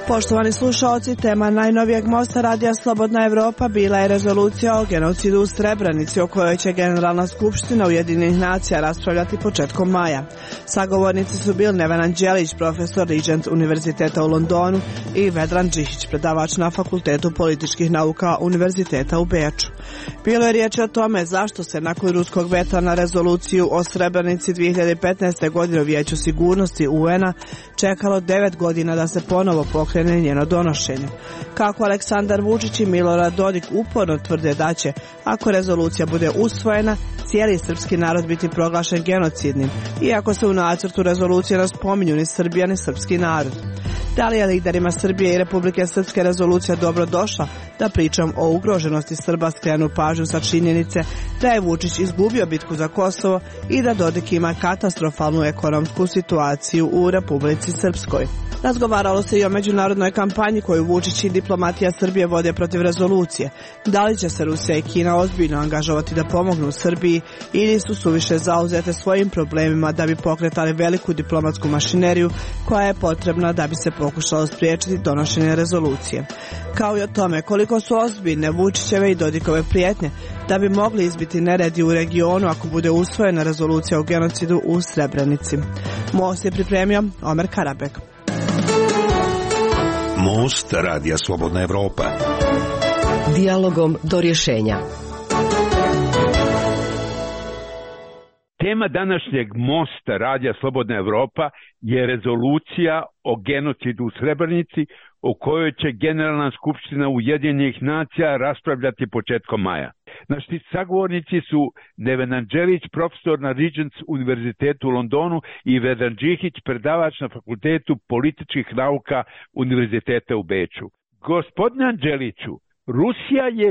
Poštovani slušalci, tema najnovijeg mosta Radija Slobodna Evropa bila je rezolucija o genocidu u Srebrenici, o kojoj će Generalna skupština Ujedinjenih nacija raspravljati početkom maja. Sagovornici su bili Neven Anđelić, profesor Regent Univerziteta u Londonu, i Vedran Đihić, predavač na Fakultetu političkih nauka Univerziteta u Beču. Bilo je riječi o tome zašto se nakon ruskog veta na rezoluciju o Srebrenici 2015. godine u Vijeću sigurnosti UN-a čekalo 9 godina da se ponovo pokrene njeno donošenje. Kako Aleksandar Vučić i Milorad Dodik uporno tvrde da će, ako rezolucija bude usvojena, cijeli srpski narod biti proglašen genocidnim, iako se u nacrtu rezolucije ne spominju ni Srbija ni srpski narod. Da li je liderima Srbije i Republike Srpske rezolucija dobro došla da pričom o ugroženosti Srba skrenu pažnju sa činjenice da je Vučić izgubio bitku za Kosovo i da Dodik ima katastrofalnu ekonomsku situaciju u Republici Srpskoj. Razgovaralo se i o međunarodnoj kampanji koju Vučić i diplomatija Srbije vode protiv rezolucije. Da li će se Rusija i Kina ozbiljno angažovati da pomognu Srbiji ili su suviše zauzete svojim problemima da bi pokretali veliku diplomatsku mašineriju koja je potrebna da bi se pokušalo spriječiti donošenje rezolucije. Kao i o tome koliko su ozbiljne Vučićeve i Dodikove prijetnje da bi mogli izbiti neredi u regionu ako bude usvojena rezolucija o genocidu u Srebrenici. Most je pripremio Omer Karabek. Most Radija Slobodna Evropa. Dijalogom do rješenja. Tema današnjeg mosta Radija Slobodna Evropa je rezolucija o genocidu u Srebrenici, o kojoj će Generalna skupština Ujedinjenih nacija raspravljati početkom maja. Naši sagovornici su Neven Anđelić, profesor na Regent Univerzitetu u Londonu, i Vedran Đihić, predavač na Fakultetu političkih nauka Univerziteta u Beču. Gospodine Anđeliću, Rusija je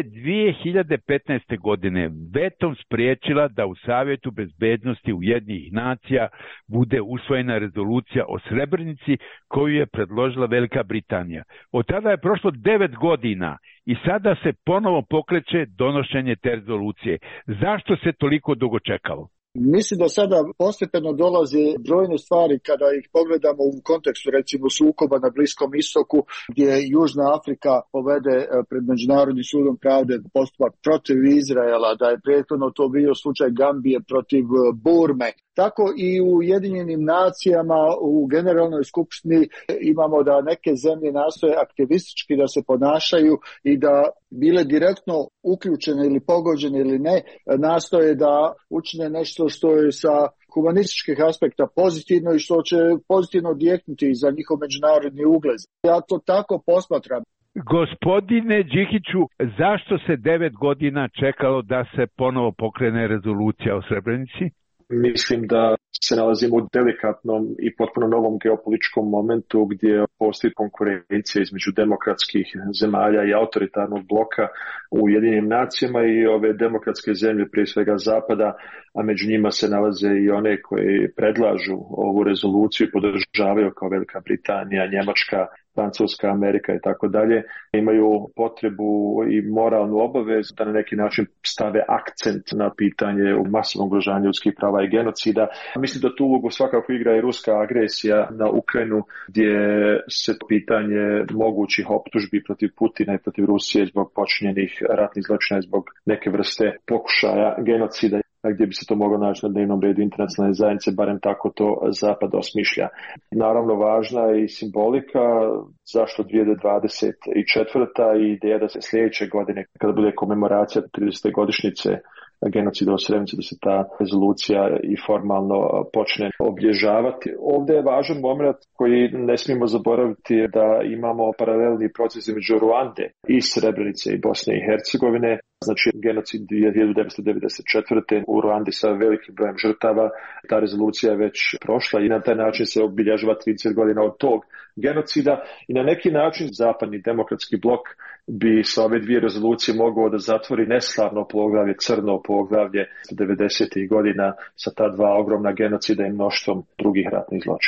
2015. godine vetom spriječila da u Savjetu bezbednosti Ujedinjenih nacija bude usvojena rezolucija o Srebrenici koju je predložila Velika Britanija. Od tada je prošlo 9 godina i sada se ponovo pokreće donošenje te rezolucije. Zašto se toliko dugo čekalo? Mislim da sada postepeno dolaze brojne stvari kada ih pogledamo u kontekstu recimo sukoba na Bliskom istoku gdje Južna Afrika povede pred Međunarodnim sudom pravde postupak protiv Izraela, da je prethodno to bio slučaj Gambije protiv Burme. Tako i u Ujedinjenim nacijama u Generalnoj skupštini imamo da neke zemlje nastoje aktivistički da se ponašaju i da bile direktno uključene ili pogođene ili ne, nastoje da učine nešto što je sa humanističkih aspekta pozitivno i što će pozitivno odjeknuti za njihov međunarodni ugled. Ja to tako posmatram. Gospodine Đihiću, zašto se 9 godina čekalo da se ponovo pokrene rezolucija o Srebrenici? Mislim da se nalazimo u delikatnom i potpuno novom geopolitičkom momentu gdje postoji konkurencija između demokratskih zemalja i autoritarnog bloka u Ujedinjenim nacijama i ove demokratske zemlje, prije svega Zapada, a među njima se nalaze i one koji predlažu ovu rezoluciju i podržavaju kao Velika Britanija, Njemačka, Francuska, Amerika i tako dalje, imaju potrebu i moralnu obavezu da na neki način stave akcent na pitanje u masovnom ugrožavanju ljudskih prava i genocida. Mislim da tu ulogu svakako igra i ruska agresija na Ukrajinu, gdje se pitanje mogućih optužbi protiv Putina i protiv Rusije zbog počinjenih ratnih zločina, zbog neke vrste pokušaja genocida, gdje bi se to moglo naći na dnevnom redu internacionalne zajednice, barem tako to Zapad osmišlja. Naravno, važna je i simbolika, zašto 2024. i ideja da se sljedeće godine, kada bude komemoracija 30. godišnjice genocida u Srebrenici, da se ta rezolucija i formalno počne obilježavati. Ovdje je važan moment koji ne smijemo zaboraviti, da imamo paralelni proces između Ruande i Srebrenice i Bosne i Hercegovine. Znači, genocid 1994. u Ruandi sa velikim brojem žrtava. Ta rezolucija je već prošla i na taj način se obilježava 30 godina od tog genocida i na neki način zapadni demokratski blok bi sa ove dvije rezolucije mogao da zatvori neslavno poglavlje, crno poglavlje 90. godina sa ta dva ogromna genocida i mnoštvom drugih ratnih zločina.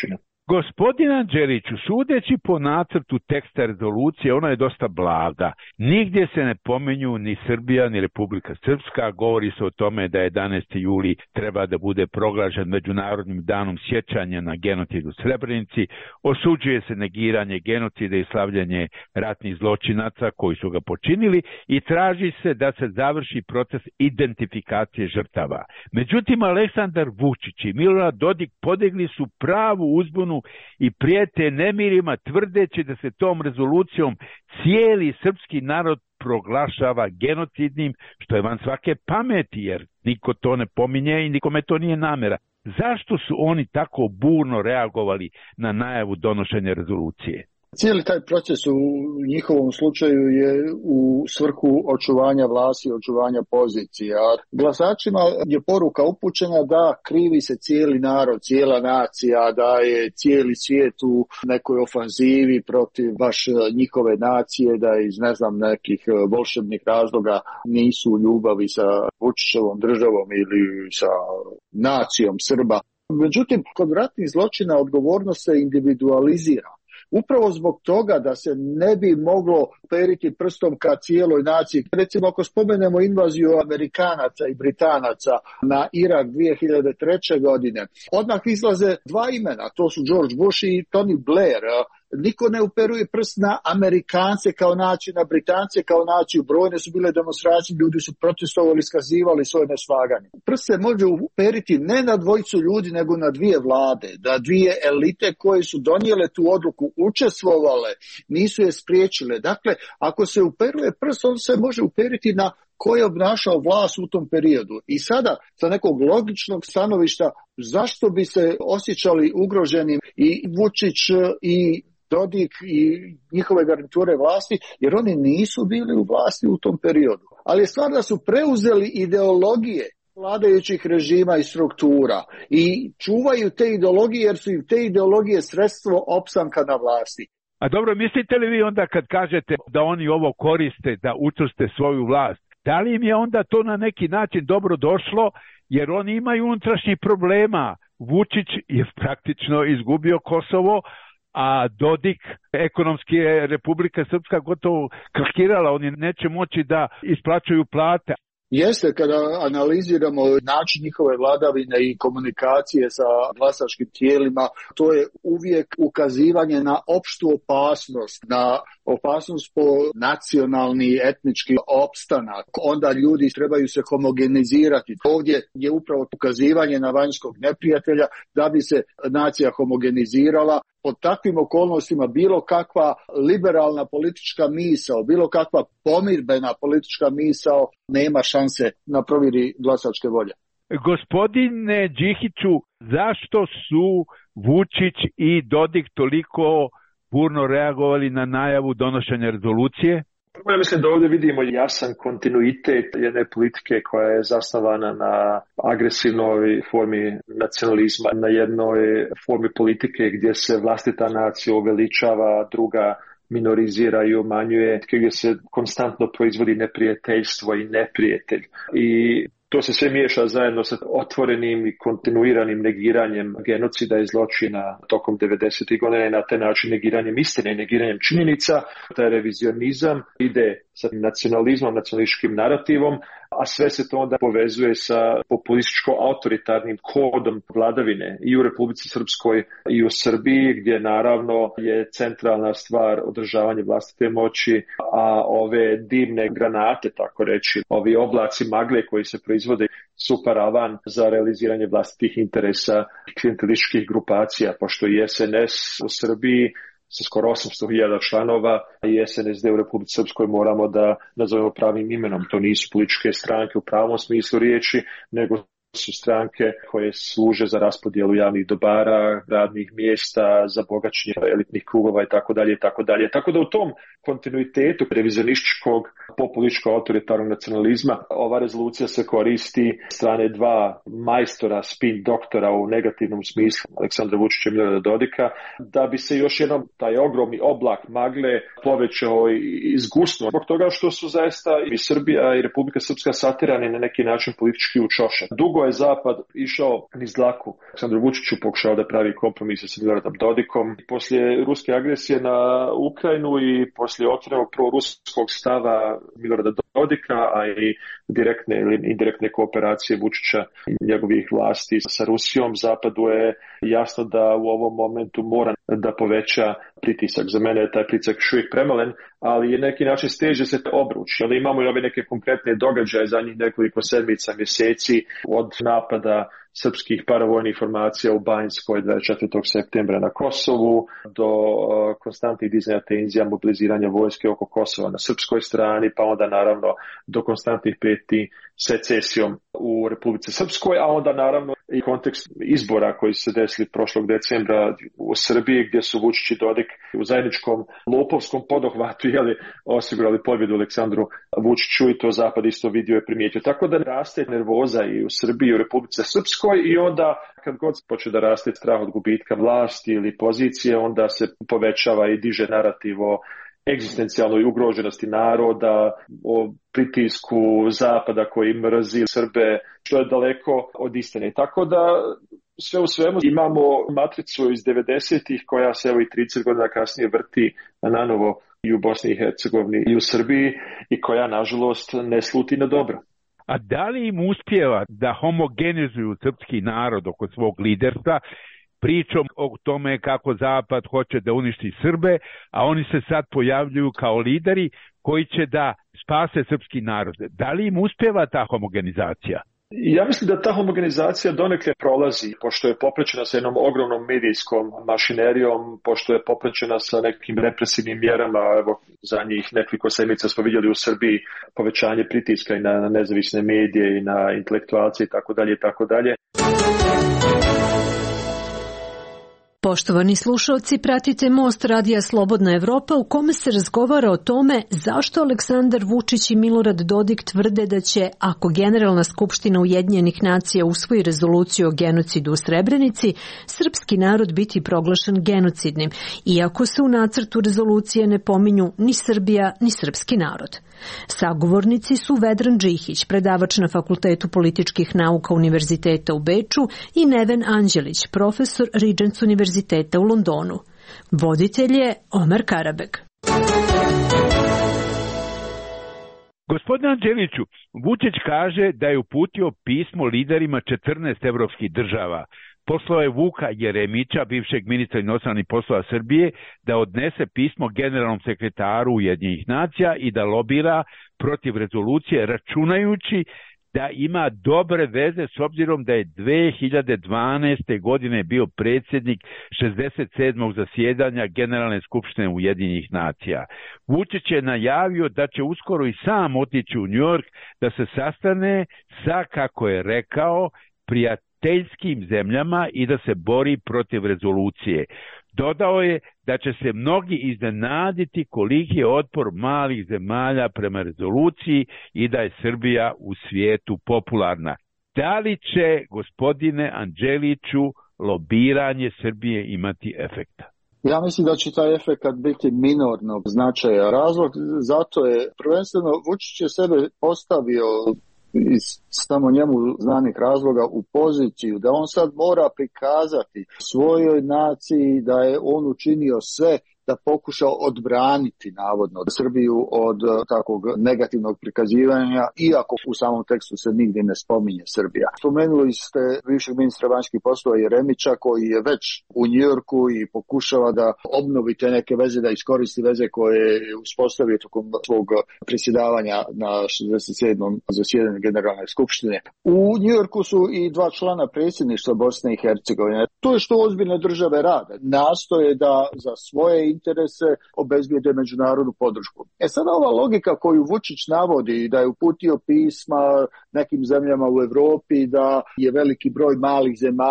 Gospodin Anđeliću, sudeći po nacrtu teksta rezolucije, ona je dosta blaga. Nigdje se ne pominju ni Srbija, ni Republika Srpska. Govori se o tome da 11. juli treba da bude proglašen Međunarodnim danom sjećanja na genocid u Srebrenici. Osuđuje se negiranje genocida i slavljanje ratnih zločinaca koji su ga počinili i traži se da se završi proces identifikacije žrtava. Međutim, Aleksandar Vučić i Milorad Dodik podigli su pravu uzbunu i prijete nemirima tvrdeći da se tom rezolucijom cijeli srpski narod proglašava genocidnim, što je van svake pameti, jer niko to ne pominje i nikome to nije namera. Zašto su oni tako burno reagovali na najavu donošenja rezolucije? Cijeli taj proces u njihovom slučaju je u svrhu očuvanja vlasti, očuvanja pozicija. Glasačima je poruka upućena da krivi se cijeli narod, cijela nacija, da je cijeli svijet u nekoj ofanzivi protiv baš njihove nacije, da iz nekih volšebnih razloga nisu u ljubavi sa Vučićevom državom ili sa nacijom Srba. Međutim, kod ratnih zločina odgovornost se individualizira. Upravo zbog toga da se ne bi moglo periti prstom ka cijeloj naciji. Recimo, ako spomenemo invaziju Amerikanaca i Britanaca na Irak 2003. godine, odmah izlaze dva imena, to su George Bush i Tony Blair. Niko ne uperuje prst na Amerikance kao naciju, na Britance kao naciju. Brojne su bile demonstracije, ljudi su protestovali, iskazivali svoje neslaganje. Prst se može uperiti ne na dvojicu ljudi, nego na dvije vlade, da dvije elite koje su donijele tu odluku, učestvovale, nisu je spriječile. Dakle, ako se uperuje prst, on se može uperiti na ko je obnašao vlast u tom periodu. I sada, sa nekog logičnog stanovišta, zašto bi se osjećali ugroženim i Vučić i Dodik i njihove garniture vlasti, jer oni nisu bili u vlasti u tom periodu. Ali je stvar da su preuzeli ideologije vladajućih režima i struktura i čuvaju te ideologije jer su im te ideologije sredstvo opstanka na vlasti. A dobro, mislite li vi onda kad kažete da oni ovo koriste da učvrste svoju vlast, da li im je onda to na neki način dobro došlo, jer oni imaju unutrašnjih problema? Vučić je praktično izgubio Kosovo, a Dodik, ekonomski je Republika Srpska gotovo krahirala, oni neće moći da isplaćuju plate. Jeste, kada analiziramo način njihove vladavine i komunikacije sa glasačkim tijelima, to je uvijek ukazivanje na opštu opasnost, na opasnost po nacionalni, etnički opstanak. Onda ljudi trebaju se homogenizirati. Ovdje je upravo ukazivanje na vanjskog neprijatelja da bi se nacija homogenizirala. Pod takvim okolnostima bilo kakva liberalna politička misao, bilo kakva pomirbena politička misao nema šanse na provjeri glasačke volje. Gospodine Đihiću, zašto su Vučić i Dodik toliko burno reagovali na najavu donošenja rezolucije? Ja mislim da ovdje vidimo jasan kontinuitet jedne politike koja je zasnovana na agresivnoj formi nacionalizma, na jednoj formi politike gdje se vlastita nacija uveličava, druga minorizira i umanjuje, gdje se konstantno proizvodi neprijateljstvo i neprijatelj. I to se sve miješa zajedno sa otvorenim i kontinuiranim negiranjem genocida i zločina tokom 90. godina i na taj način negiranjem istine i negiranjem činjenica. Taj revizionizam ide sa nacionalizmom, nacionalističkim narativom, a sve se to onda povezuje sa populističko-autoritarnim kodom vladavine i u Republici Srpskoj i u Srbiji, gdje naravno je centralna stvar održavanje vlastite moći, a ove dimne granate, tako reći, ovi oblaci magle koji se proizvode su paravan za realiziranje vlastitih interesa klijentelističkih grupacija, pošto i SNS u Srbiji sa skoro 800.000 članova i SNSD u Republici Srpskoj moramo da nazovemo pravim imenom. To nisu političke stranke u pravom smislu riječi, nego su stranke koje služe za raspodjelu javnih dobara, radnih mjesta, za bogaćenje elitnih krugova i tako dalje i tako dalje. Tako da u tom kontinuitetu revizionističkog populističkog autoritarnog nacionalizma. Ova rezolucija se koristi strane dva majstora, spin doktora u negativnom smislu, Aleksandra Vučića i Milorada Dodika, da bi se još jednom taj ogromni oblak magle povećao i izgusnuo. Zbog toga što su zaista i Srbija i Republika Srpska satirani na neki način politički u čoše. Dugo je Zapad išao niz dlaku Aleksandru Vučiću, pokušao da pravi kompromise sa Miloradom Dodikom. Poslije ruske agresije na Ukrajinu i poslije otvorenog proruskog stava Milorada Dodika, a i direktne ili indirektne kooperacije Vučića i njegovih vlasti sa Rusijom, Zapadu je jasno da u ovom momentu mora da poveća pritisak. Za mene je taj pritisak još uvijek premalen, ali je neki način steže se obruč. Ali imamo i ove neke konkretne događaje zadnjih nekoliko sedmica, mjeseci, od napada srpskih paravojnih formacija u Banjskoj 24. septembra na Kosovu do konstantnih dizanja tenzija, mobiliziranja vojske oko Kosova na srpskoj strani, pa onda naravno do konstantnih prijetnji secesijom u Republici Srpskoj, a onda naravno i kontekst izbora koji se desili prošlog decembra u Srbiji, gdje su Vučić i Dodik u zajedničkom lopovskom poduhvatu osigurali pobjedu Aleksandru Vučiću, i to Zapad isto vidio i primijetio. Tako da raste nervoza i u Srbiji i u Republici Srpskoj, i onda kad god počne da raste strah od gubitka vlasti ili pozicije, onda se povećava i diže narativ o egzistencijalnoj ugroženosti naroda, o pritisku Zapada koji mrzi Srbe, što je daleko od istine. Tako da sve u svemu imamo matricu iz 90-ih koja se evo i 30 godina kasnije vrti nanovo i u Bosni i Hercegovini i u Srbiji, i koja nažalost ne sluti na dobro. A da li im uspijeva da homogenizuju srpski narod oko svog liderstva, pričom o tome kako Zapad hoće da uništi Srbe, a oni se sad pojavljuju kao lideri koji će da spase srpski narod? Da li im uspijeva ta homogenizacija? Ja mislim da ta homogenizacija donekle prolazi, pošto je popraćena sa jednom ogromnom medijskom mašinerijom, pošto je popraćena sa nekim represivnim mjerama. Evo, za njih nekoliko sedmica smo vidjeli u Srbiji povećanje pritiska i na nezavisne medije i na intelektualce i tako dalje i tako dalje. Poštovani slušalci, pratite Most radija Slobodna Evropa, u kome se razgovara o tome zašto Aleksandar Vučić i Milorad Dodik tvrde da će, ako Generalna skupština Ujedinjenih nacija usvoji rezoluciju o genocidu u Srebrenici, srpski narod biti proglašen genocidnim, iako se u nacrtu rezolucije ne pominju ni Srbija ni srpski narod. Sagovornici su Vedran Džihić, predavač na Fakultetu političkih nauka Univerziteta u Beču, i Neven Anđelić, profesor Regents Univerziteta u Londonu. Voditelj je Omer Karabeg. Gospodine Anđeliću, Vučić kaže da je uputio pismo liderima 14 evropskih država. Poslao je Vuka Jeremića, bivšeg ministra inostranih poslova Srbije, da odnese pismo generalnom sekretaru Ujedinjenih nacija i da lobira protiv rezolucije, računajući da ima dobre veze s obzirom da je 2012. godine bio predsjednik 67. zasjedanja Generalne skupštine Ujedinjenih nacija. Vučić je najavio da će uskoro i sam otići u New York da se sastane sa, kako je rekao, prijateljskim zemljama i da se bori protiv rezolucije. Dodao je da će se mnogi iznenaditi koliki je otpor malih zemalja prema rezoluciji i da je Srbija u svijetu popularna. Da li će, gospodine Anđeliću, lobiranje Srbije imati efekta? Ja mislim da će taj efekt biti minornog značaja. Razlog zato je prvenstveno Vučić je sebe postavio iz samo njemu znanih razloga u poziciju da on sad mora prikazati svojoj naciji da je on učinio sve da pokuša odbraniti navodno Srbiju od takvog negativnog prikazivanja, iako u samom tekstu se nigdje ne spominje Srbija. Spomenuli ste bivšeg ministra vanjskih poslova Jeremića koji je već u Njujorku i pokušava da obnovi te neke veze, da iskoristi veze koje je uspostavio tokom svog predsjedavanja na 67. zasjedanju Generalne skupštine. U Njujorku su i dva člana predsjedništva Bosne i Hercegovine. To je što ozbiljne države rade. Nastoje da za svoje interese obezbijede međunarodnu podršku. Sada ova logika koju Vučić navodi da je uputio pisma nekim zemljama u Evropi, da je veliki broj malih zemalja,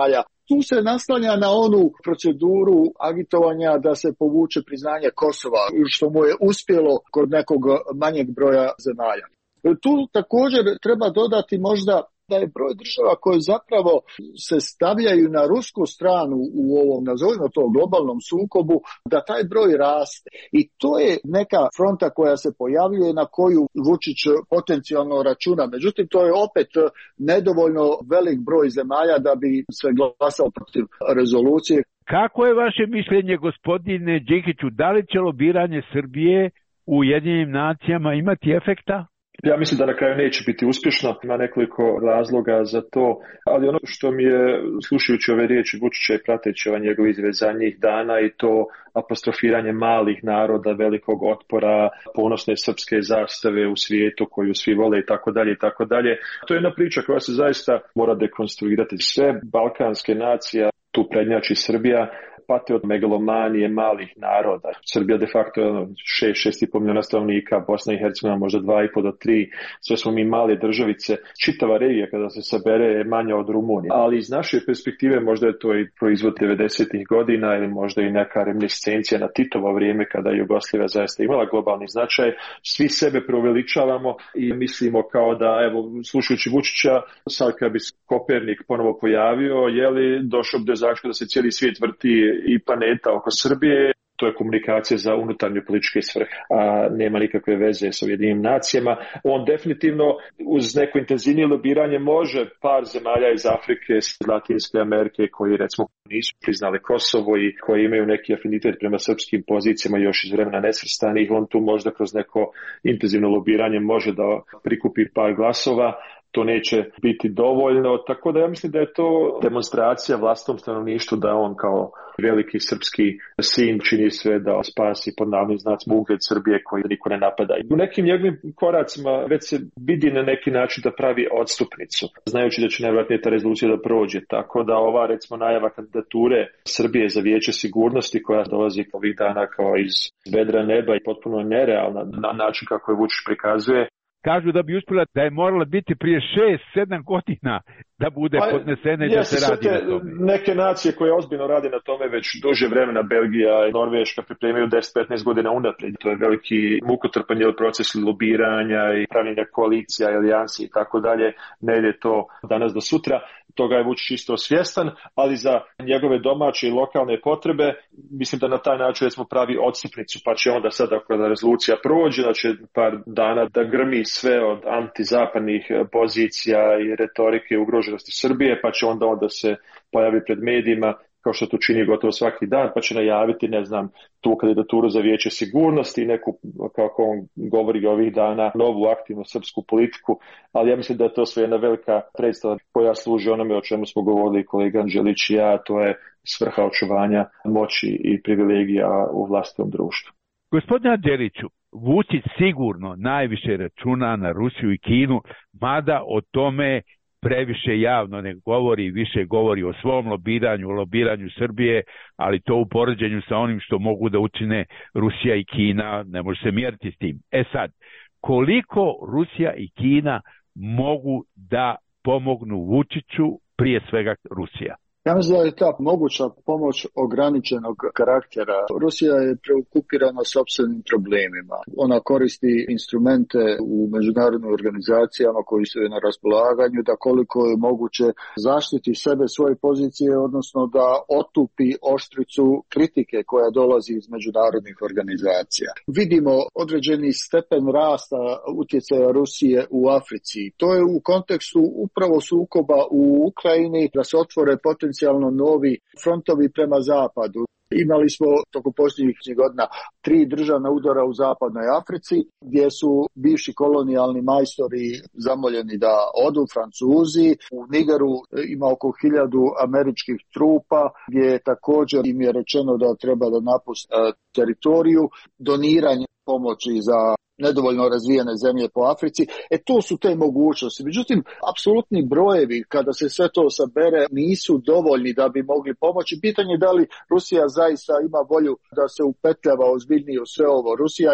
tu se naslanja na onu proceduru agitovanja da se povuče priznanje Kosova, što mu je uspjelo kod nekog manjeg broja zemalja. Tu također treba dodati možda da je broj država koje zapravo se stavljaju na rusku stranu u ovom, nazovimo to, globalnom sukobu, da taj broj raste. I to je neka fronta koja se pojavljuje na koju Vučić potencijalno računa. Međutim, to je opet nedovoljno velik broj zemalja da bi se glasao protiv rezolucije. Kako je vaše mišljenje, gospodine Đikiću, da li će lobiranje Srbije u Ujedinjenim nacijama imati efekta? Ja mislim da na kraju neće biti uspješno, ima nekoliko razloga za to, ali ono što mi je, slušajući ove riječi Vučića i prateći njegove izjave zadnjih dana i to apostrofiranje malih naroda, velikog otpora, ponosne srpske zastave u svijetu koju svi vole i tako dalje, to je jedna priča koja se zaista mora dekonstruirati. Sve balkanske nacije, tu prednjači Srbija, pate od megalomanije malih naroda. Srbija de facto je 6,5 milijuna stanovnika, Bosna i Hercegovina možda 2,5 do 3, sve smo mi male državice. Čitava regija kada se sabere je manja od Rumunije. Ali iz naše perspektive možda je to i proizvod 90-ih godina ili možda i neka reminiscencija na Titovo vrijeme kada je Jugoslavija zaista imala globalni značaj. Svi sebe preuveličavamo i mislimo kao da, evo, slušajući Vučića, sad kad bi Kopernik ponovo pojavio, je li došao do zaključka da se cijeli svijet vrti i planeta oko Srbije, to je komunikacija za unutarnje političke svrhe, a nema nikakve veze s Ujedinjenim nacijama. On definitivno uz neko intenzivnije lobiranje može par zemalja iz Afrike, Latinske Amerike koji recimo nisu priznali Kosovo i koji imaju neki afinitet prema srpskim pozicijama još iz vremena nesvrstanih, on tu možda kroz neko intenzivno lobiranje može da prikupi par glasova. To neće biti dovoljno, tako da ja mislim da je to demonstracija vlastitom stanovništvu da on kao veliki srpski sin čini sve da spasi pod navodnim znacima ugled Srbije koji niko ne napada. U nekim njegovim koracima već se vidi na neki način da pravi odstupnicu, znajući da će najvjerojatnije ta rezolucija da prođe, tako da ova recimo najava kandidature Srbije za Vijeće sigurnosti koja dolazi ovih dana kao iz vedra neba i potpuno nerealna na način kako je Vučić prikazuje. Kažu da bi uspjela da je morala biti prije 6-7 godina da bude podnesena i da se radi na tome. Neke nacije koje ozbiljno rade na tome već duže vremena, Belgija i Norveška pripremaju 10-15 godina unaprijed. To je veliki mukotrpan proces lobiranja i pravljenja koalicija, alijansi i tako dalje. Ne ide to danas do sutra. Toga je Vučić isto svjestan, ali za njegove domaće i lokalne potrebe mislim da na taj način recimo pravi odstupnicu, pa će onda sad ako rezolucija prođe, da će par dana da grmi sve od antizapadnih pozicija i retorike ugroženosti Srbije, pa će onda se pojavi pred medijima kao što to čini gotovo svaki dan, pa će najaviti, ne znam, tu kandidaturu za Vijeće sigurnosti i neku, kako on govori ovih dana, novu aktivnu srpsku politiku, ali ja mislim da je to sve jedna velika predstava koja služi onome o čemu smo govorili kolega Anđelić i ja, to je svrha očuvanja moći i privilegija u vlastitom društvu. Gospodine Anđeliću, Vučić sigurno najviše računa na Rusiju i Kinu, mada o tome previše javno ne govori, više govori o svom lobiranju Srbije, ali to u poređenju sa onim što mogu da učine Rusija i Kina, ne može se mjeriti s tim. Sad, koliko Rusija i Kina mogu da pomognu Vučiću, prije svega Rusija? Ja mislim da je ta moguća pomoć ograničenog karaktera. Rusija je preokupirana sopstvenim problemima. Ona koristi instrumente u međunarodnim organizacijama koji su je na raspolaganju da koliko je moguće zaštiti sebe, svoje pozicije, odnosno da otupi oštricu kritike koja dolazi iz međunarodnih organizacija. Vidimo određeni stepen rasta utjecaja Rusije u Africi. To je u kontekstu upravo sukoba u Ukrajini da se otvore potencijalno novi frontovi prema zapadu. Imali smo tokom posljednjih godina 3 državna udara u zapadnoj Africi, gdje su bivši kolonijalni majstori zamoljeni da odu, Francuzi. U Nigeru ima oko 1000 američkih trupa, gdje također im je rečeno da treba da napuste teritoriju. Doniranje pomoći za nedovoljno razvijene zemlje po Africi. To su te mogućnosti. Međutim, apsolutni brojevi, kada se sve to sabere, nisu dovoljni da bi mogli pomoći. Pitanje je da li Rusija zaista ima volju da se upetljava ozbiljnije u sve ovo. Rusija je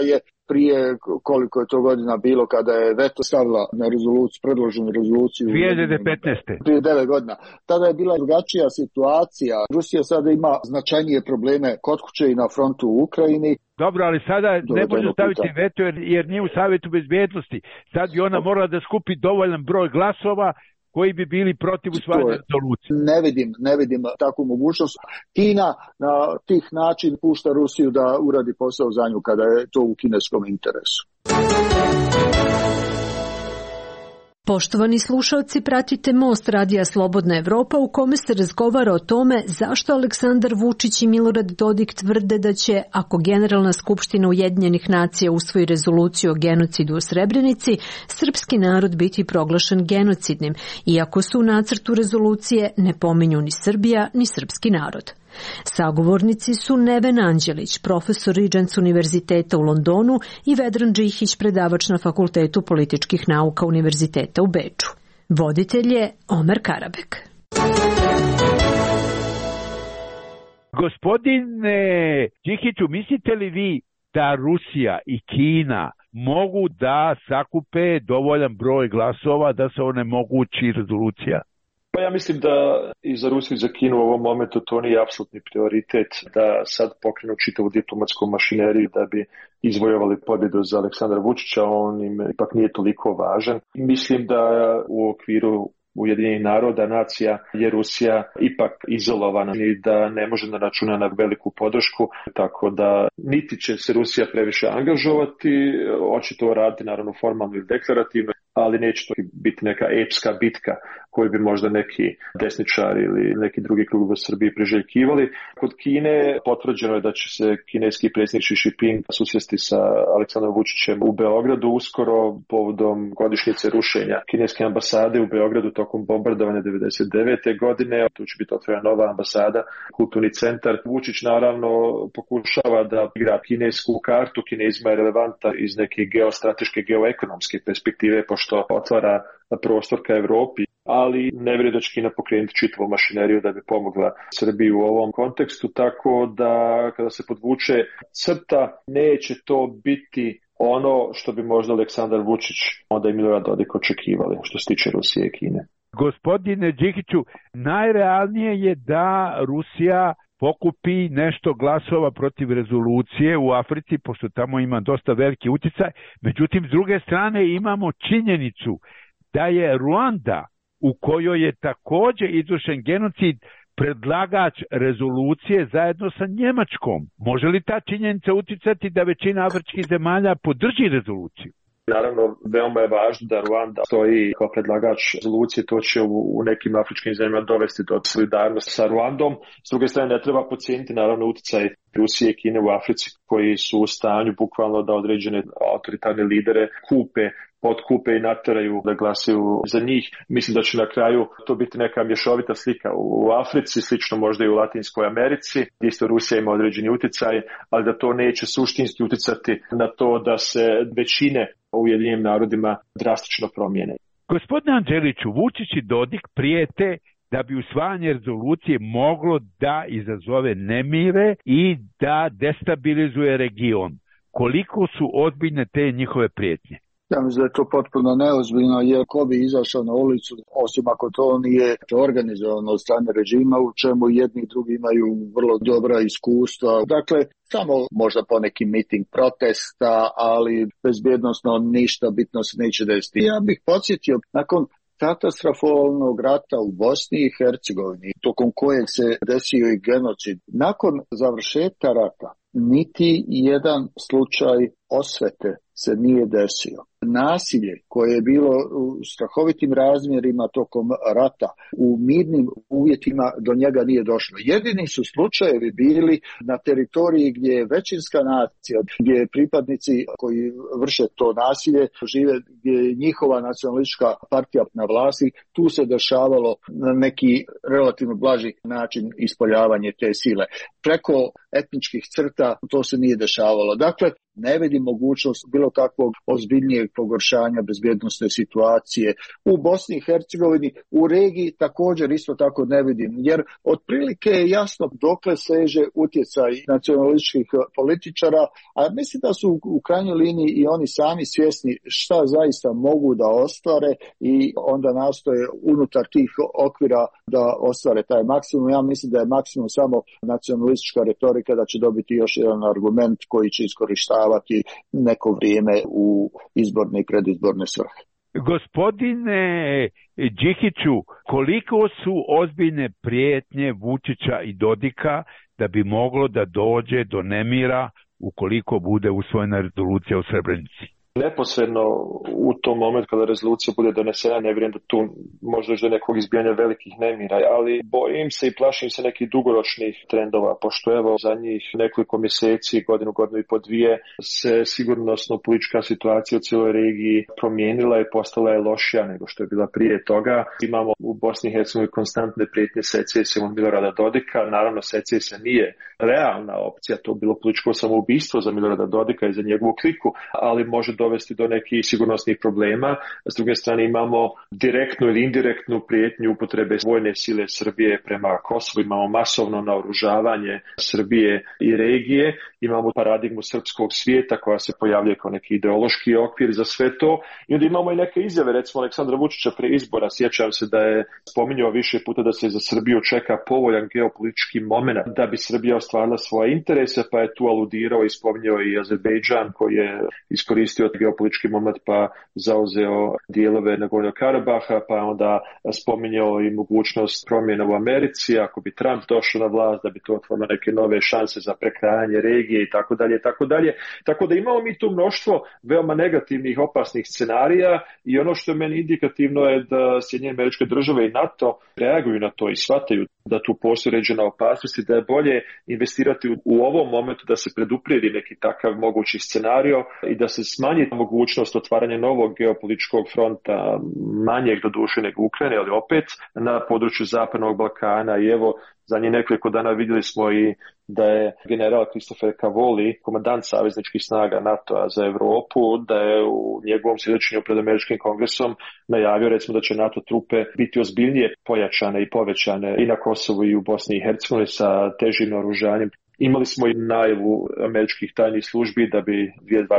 prije koliko je to godina bilo kada je veto stavila na rezoluciju, predloženu rezoluciju 2015. Prije 9 godina. Tada je bila drugačija situacija. Rusija sada ima značajnije probleme kod kuće i na frontu u Ukrajini. Dobro, ali sada ne može staviti veto jer nije u Savjetu bezbednosti. Sad bi ona morala da skupi dovoljan broj glasova koji bi bili protiv usvajanja rezolucije. Ne vidim takvu mogućnost. Kina na tih način pušta Rusiju da uradi posao za nju kada je to u kineskom interesu. Poštovani slušalci, pratite Most Radija Slobodna Evropa u kome se razgovara o tome zašto Aleksandar Vučić i Milorad Dodik tvrde da će, ako Generalna skupština Ujedinjenih nacija usvoji rezoluciju o genocidu u Srebrenici, srpski narod biti proglašen genocidnim, iako su u nacrtu rezolucije ne pominju ni Srbija ni srpski narod. Sagovornici su Neven Anđelić, profesor Regents univerziteta u Londonu i Vedran Džihić, predavač na Fakultetu političkih nauka Univerziteta u Beču. Voditelj je Omer Karabek. Gospodine Džihiću, mislite li vi da Rusija i Kina mogu da sakupe dovoljan broj glasova da se onemogući rezolucija? Pa ja mislim da i za Rusiju i za Kinu u ovom momentu to nije apsolutni prioritet da sad pokrenu čitavu diplomatsku mašineriju da bi izvojovali pobjedu za Aleksandra Vučića, on im ipak nije toliko važan. Mislim da u okviru Ujedinjenih naroda, nacija je Rusija ipak izolovana i da ne može da računa na veliku podršku, tako da niti će se Rusija previše angažovati, očito radi naravno formalno i deklarativno, ali neće to biti neka epska bitka koju bi možda neki desničari ili neki drugi krug u Srbiji priželjkivali. Kod Kine potvrđeno je da će se kineski predsjednik Xi Jinping susresti sa Aleksandrom Vučićem u Beogradu uskoro povodom godišnjice rušenja kineske ambasade u Beogradu tokom bombardovanja 1999. godine. Tu će biti otvorena nova ambasada, kulturni centar. Vučić naravno pokušava da igra kinesku kartu. Kinezima je relevanta iz neke geostrateške, geoekonomske perspektive, pošto otvara prostor ka Evropi, ali ne vjeruje da će Kina pokrenuti čitavu mašineriju da bi pomogla Srbiji u ovom kontekstu, tako da kada se podvuče crta, neće to biti ono što bi možda Aleksandar Vučić onda i Milorad Dodik očekivali što se tiče Rusije i Kine. Gospodine Džihiću, najrealnije je da Rusija pokupi nešto glasova protiv rezolucije u Africi, pošto tamo ima dosta veliki uticaj. Međutim, s druge strane imamo činjenicu da je Ruanda, u kojoj je također izvršen genocid, predlagač rezolucije zajedno sa Njemačkom. Može li ta činjenica uticati da većina afričkih zemalja podrži rezoluciju? Naravno, veoma je važno da Ruanda stoji kao predlagač rezolucije, to će u nekim afričkim zemljama dovesti do solidarnosti sa Ruandom. S druge strane, ne treba podcijeniti naravno uticaj Rusije i Kine u Africi, koji su u stanju bukvalno da određene autoritarne lidere potkupe i nateraju da glasaju za njih. Mislim da će na kraju to biti neka mješovita slika u Africi, slično možda i u Latinskoj Americi, gdje isto Rusija ima određeni uticaj, ali da to neće suštinski uticati na to da se većine u Ujedinjenim narodima drastično promijene. Gospodine Anđeliću, Vučić i Dodik prijete da bi usvajanje rezolucije moglo da izazove nemire i da destabilizuje region. Koliko su ozbiljne te njihove prijetnje? Ja mislim da je to potpuno neozbiljno, jer ko bi izašao na ulicu, osim ako to nije organizovano od strane režima, u čemu jedni i drugi imaju vrlo dobra iskustva. Dakle, samo možda poneki miting protesta, ali bezbjednosno ništa bitno se neće desiti. Ja bih podsjetio, nakon katastrofalnog rata u Bosni i Hercegovini, tokom kojeg se desio i genocid, nakon završetka rata, niti jedan slučaj osvete se nije desio. Nasilje koje je bilo u strahovitim razmjerima tokom rata, u mirnim uvjetima do njega nije došlo. Jedini su slučajevi bili na teritoriji gdje je većinska nacija, gdje pripadnici koji vrše to nasilje žive, gdje je njihova nacionalistička partija na vlasti, tu se dešavalo na neki relativno blaži način ispoljavanje te sile. Preko etničkih crta to se nije dešavalo. Dakle, ne vidim mogućnost bilo kakvog ozbiljnijeg pogoršanja bezbjednosne situacije u Bosni i Hercegovini, u regiji također isto tako ne vidim, jer otprilike je jasno dokle seže utjecaj nacionalističkih političara, a mislim da su u krajnjoj liniji i oni sami svjesni šta zaista mogu da ostvare i onda nastoje unutar tih okvira da ostvare taj maksimum. Ja mislim da je maksimum samo nacionalistička retorika, da će dobiti još jedan argument koji će iskorištavati neko vrijeme u izborne i predizborne svrhe. Gospodine Đikiću, koliko su ozbiljne prijetnje Vučića i Dodika da bi moglo da dođe do nemira ukoliko bude usvojena rezolucija u Srebrenici? Neposredno u tom momentu kada rezolucija bude donesena, ne vjerujem da tu može doći do nekog izbijanja velikih nemira, ali bojim se i plašim se nekih dugoročnih trendova, pošto evo za njih nekoliko mjeseci, godinu i po dvije, se sigurnosno politička situacija u cijeloj regiji promijenila i postala je lošija nego što je bila prije toga. Imamo u Bosni i Hercegovini konstantne prijetnje secesijom Milorada Dodika. Naravno, secesija nije realna opcija, to je bilo političko samoubistvo za Milorada Dodika i za njegovu kliku, ali može dovesti do nekih sigurnosnih problema. S druge strane imamo direktnu ili indirektnu prijetnju upotrebe vojne sile Srbije prema Kosovu, imamo masovno naoružavanje Srbije i regije, imamo paradigmu srpskog svijeta koja se pojavljuje kao neki ideološki okvir za sve to i onda imamo i neke izjave, recimo Aleksandra Vučića prije izbora, sjećam se da je spominjao više puta da se za Srbiju čeka povoljan geopolitički moment da bi Srbija ostvarila svoje interese, pa je tu aludirao i spominjao i Azerbejdžan koji je iskoristio geopolitički moment pa zauzeo dijelove Nagornog Karabaha, pa onda spominjao i mogućnost promjena u Americi, ako bi Trump došao na vlast, da bi to otvorilo neke nove šanse za prekrajanje regije i tako dalje, tako dalje. Tako da imamo mi tu mnoštvo veoma negativnih, opasnih scenarija i ono što je meni indikativno je da Sjedinjene Američke Države i NATO reaguju na to i shvataju da tu postoji određena opasnost i da je bolje investirati u ovom momentu da se preduprijedi neki takav mogući scenario i da se smanji mogućnost otvaranja novog geopolitičkog fronta, manjeg do duše nego Ukrajine, ali opet na području Zapadnog Balkana. I evo, za njih nekoliko dana vidjeli smo i da je general Christopher Cavoli, komandant savezničkih snaga NATO-a za Europu, da je u njegovom svjedočenju pred Američkim kongresom najavio recimo da će NATO trupe biti ozbiljnije pojačane i povećane i na Kosovu i u Bosni i Hercegovini sa težim naoružanjem. Imali smo i najavu američkih tajnih službi da bi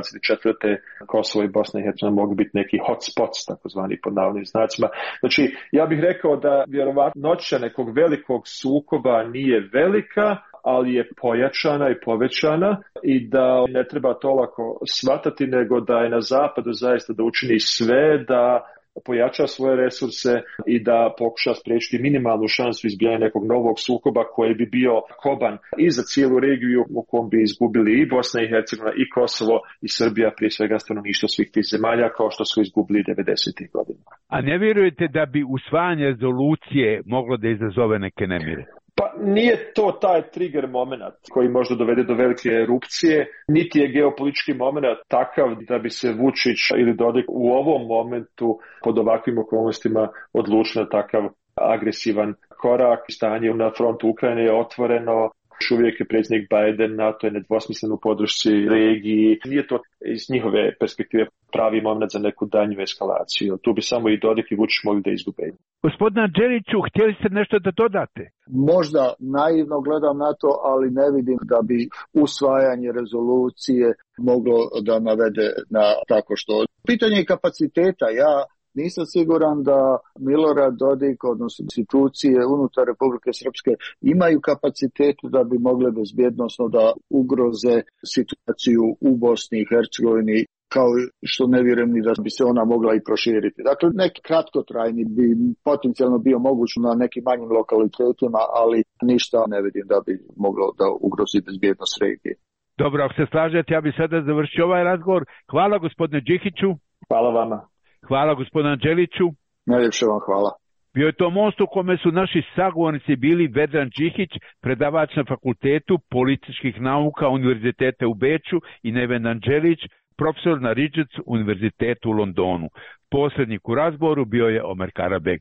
2024. Kosovo i Bosna i Hercegovina mogli biti neki hotspots, takozvani pod navodnim znacima. Znači, ja bih rekao da vjerovatnoća nekog velikog sukoba nije velika, ali je pojačana i povećana i da ne treba to lako shvatati, nego da je na zapadu zaista da učini sve da pojača svoje resurse i da pokuša spriječiti minimalnu šansu izbijanja nekog novog sukoba koji bi bio koban i za cijelu regiju u kom bi izgubili i Bosna i Hercegovina i Kosovo i Srbija, prije svega stanovništvo svih tih zemalja kao što su izgubili 90. godina. A ne vjerujete da bi usvajanje rezolucije moglo da izazove neke nemire? Pa nije to taj trigger moment koji možda dovede do velike erupcije, niti je geopolitički moment takav da bi se Vučić ili Dodik u ovom momentu pod ovakvim okolnostima odlučili na takav agresivan korak. Stanje na frontu Ukrajine je otvoreno, još uvijek je predsjednik Biden, NATO je nedvosmislen u podršci regiji. Nije to iz njihove perspektive pravi moment za neku danju eskalaciju. Tu bi samo i Dodik i Vučić mogli da izgube. Gospodine Đeliću, htjeli ste nešto da dodate? Možda naivno gledam na to, ali ne vidim da bi usvajanje rezolucije moglo da navede na tako što. Pitanje kapaciteta, ja nisam siguran da Milorad Dodik, odnosno institucije unutar Republike Srpske, imaju kapacitet da bi mogle bezbjednosno da ugroze situaciju u Bosni i Hercegovini, kao što ne vjerujem ni da bi se ona mogla i proširiti. Dakle, neki kratkotrajni bi potencijalno bio moguć na nekim manjim lokalitetima, ali ništa ne vidim da bi moglo da ugrozi bezbjednost regije. Dobro, ako se slažete, ja bih sada završio ovaj razgovor. Hvala gospodine Đikiću. Hvala vama. Hvala gospodine Đeliću. Najljepše vam hvala. Bio je to most u kome su naši sagovornici bili Vedran Đikić, predavač na Fakultetu političkih nauka Univerziteta u Beču, i Nevendan Đelić, profesor na Regents Univerzitetu u Londonu. Posrednik u razgovoru bio je Omer Karabek.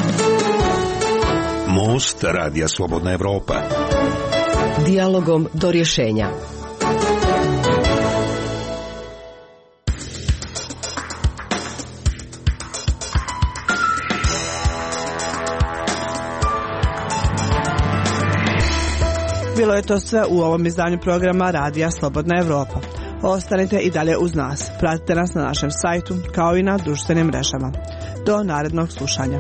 Most Radija Slobodna Evropa. Dijalogom do rješenja. Bilo je to sve u ovom izdanju programa Radija Slobodna Evropa. Ostanite i dalje uz nas. Pratite nas na našem sajtu kao i na društvenim mrežama. Do narednog slušanja.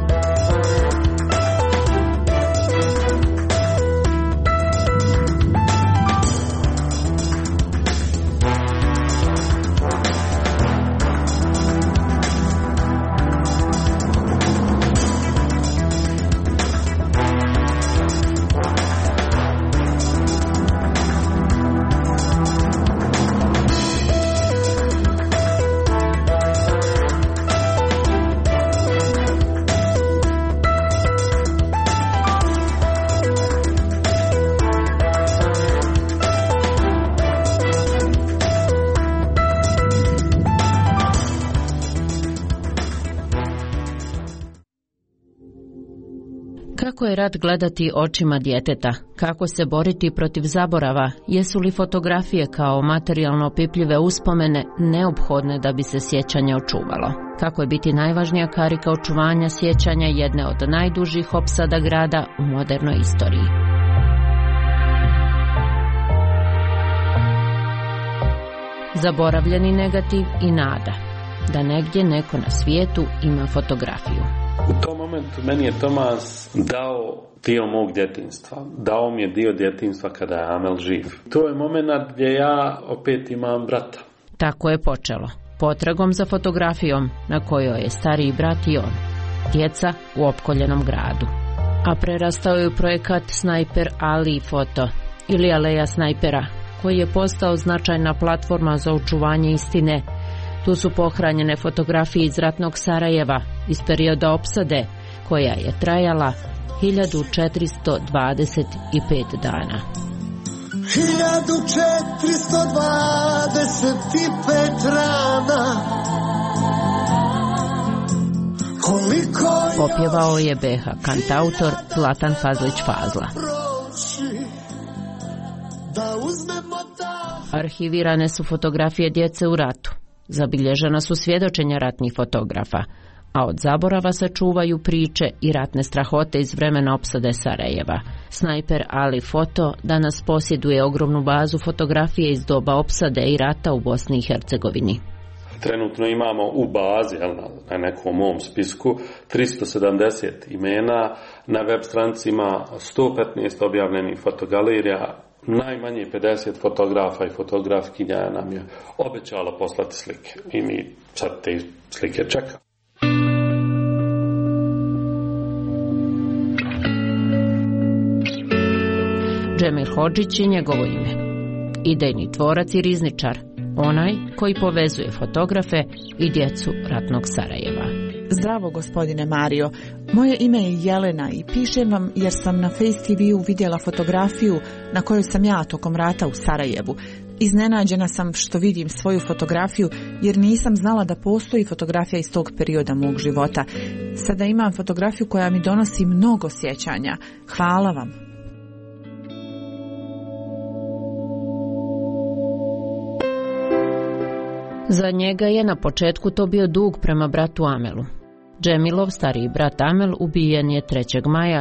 Kako je rat gledati očima djeteta? Kako se boriti protiv zaborava? Jesu li fotografije kao materijalno opipljive uspomene neophodne da bi se sjećanje očuvalo? Kako je biti najvažnija karika očuvanja sjećanja jedne od najdužih opsada grada u modernoj istoriji? Zaboravljeni negativ i nada da negdje neko na svijetu ima fotografiju. U tom momentu meni je Tomas dao dio mog djetinjstva. Dao mi je dio djetinjstva kada je Amel živ. To je moment gdje ja opet imam brata. Tako je počelo. Potragom za fotografijom na kojoj je stariji brat i on. Djeca u opkoljenom gradu. A prerastao je u projekat Snajper Ali Foto ili Aleja snajpera, koji je postao značajna platforma za očuvanje istine. Tu su pohranjene fotografije iz ratnog Sarajeva, iz perioda opsade, koja je trajala 1425 dana. 1425 rana. Popjevao je BH kantautor Zlatan Fazlić Fazla. Arhivirane su fotografije djece u ratu. Zabilježena su svjedočenja ratnih fotografa, a od zaborava se čuvaju priče i ratne strahote iz vremena opsade Sarajeva. Snajper Ali Foto danas posjeduje ogromnu bazu fotografije iz doba opsade i rata u Bosni i Hercegovini. Trenutno imamo u bazi, na nekom mom spisku, 370 imena, na web stranicima 115 objavljenih fotogalerija, najmanje 50 fotografa i fotografkinja nam je obećalo poslati slike i mi sad te slike čekamo. Džemil Hodžić je njegovo ime. Idejni tvorac i rizničar, onaj koji povezuje fotografe i djecu ratnog Sarajeva. Zdravo, gospodine Mario. Moje ime je Jelena i pišem vam jer sam na Face TV-u vidjela fotografiju na kojoj sam ja tokom rata u Sarajevu. Iznenađena sam što vidim svoju fotografiju jer nisam znala da postoji fotografija iz tog perioda mog života. Sada imam fotografiju koja mi donosi mnogo sjećanja. Hvala vam. Za njega je na početku to bio dug prema bratu Amelu. Džemilov stariji brat Amel ubijen je 3. maja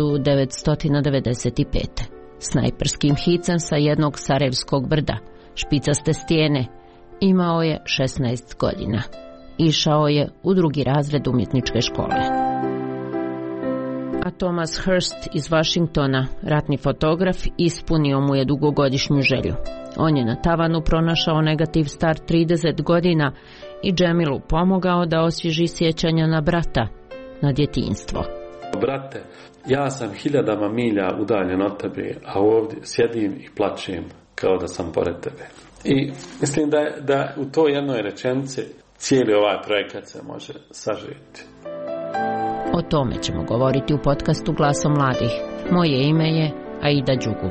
1995. Snajperskim hicem sa jednog sarajevskog brda, špicaste stijene. Imao je 16 godina. Išao je u 2. razred umjetničke škole. A Thomas Hurst iz Washingtona, ratni fotograf, ispunio mu je dugogodišnju želju. On je na tavanu pronašao negativ star 30 godina i Džemilu pomogao da osvježi sjećanja na brata, na djetinjstvo. Brate, ja sam 1000 milja udaljen od tebe, a ovdje sjedim i plačem kao da sam pored tebe. I mislim da u toj jednoj rečenici cijeli ovaj projekat se može sažeti. O tome ćemo govoriti u podcastu Glasom mladih. Moje ime je Aida Đugum.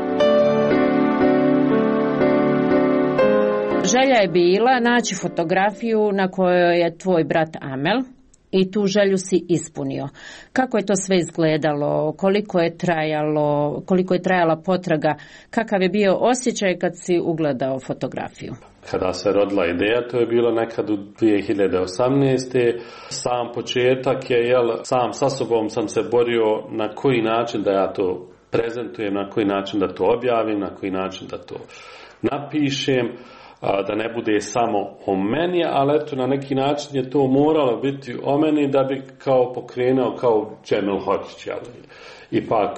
Želja je bila naći fotografiju na kojoj je tvoj brat Amel i tu želju si ispunio. Kako je to sve izgledalo, koliko je trajala potraga, kakav je bio osjećaj kad si ugledao fotografiju? Kada se rodila ideja, to je bilo nekad u 2018. Sam početak je, sam sa sobom sam se borio na koji način da ja to prezentujem, na koji način da to objavim, na koji način da to napišem, da ne bude samo o meni, ali eto na neki način je to moralo biti o meni da bi kao pokrenuo kao Džemil Hođić. Ipak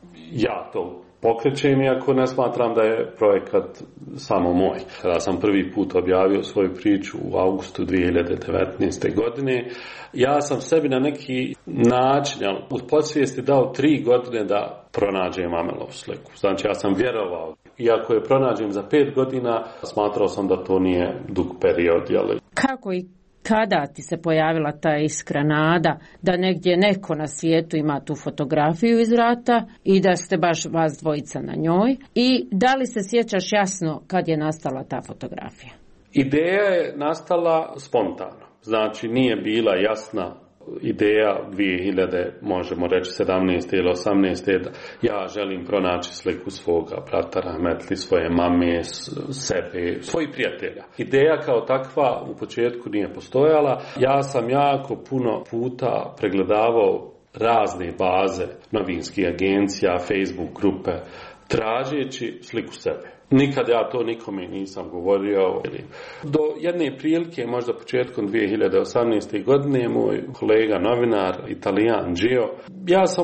ja to pokrećem, iako ne smatram da je projekat samo moj. Kada sam prvi put objavio svoju priču u augustu 2019. godine, ja sam sebi na neki način, u podsvijesti dao 3 godine da pronađem Amelovu sliku. Znači ja sam vjerovao, iako je pronađem za 5 godina, smatrao sam da to nije dug period. Kako i kada ti se pojavila ta iskra nada da negdje neko na svijetu ima tu fotografiju iz rata i da ste baš vas dvojica na njoj? I da li se sjećaš jasno kad je nastala ta fotografija? Ideja je nastala spontano. Znači nije bila jasna ideja 2000, možemo reći 17. ili 18. da ja želim pronaći sliku svoga brata Rahmetli, svoje mame, sebe, svojih prijatelja. Ideja kao takva u početku nije postojala. Ja sam jako puno puta pregledavao razne baze novinskih agencija, Facebook grupe, tražeći sliku sebe. Nikad ja to nikome nisam govorio. Do jedne prilike, možda početkom 2018. godine, moj kolega novinar, Italijan Gio, ja sam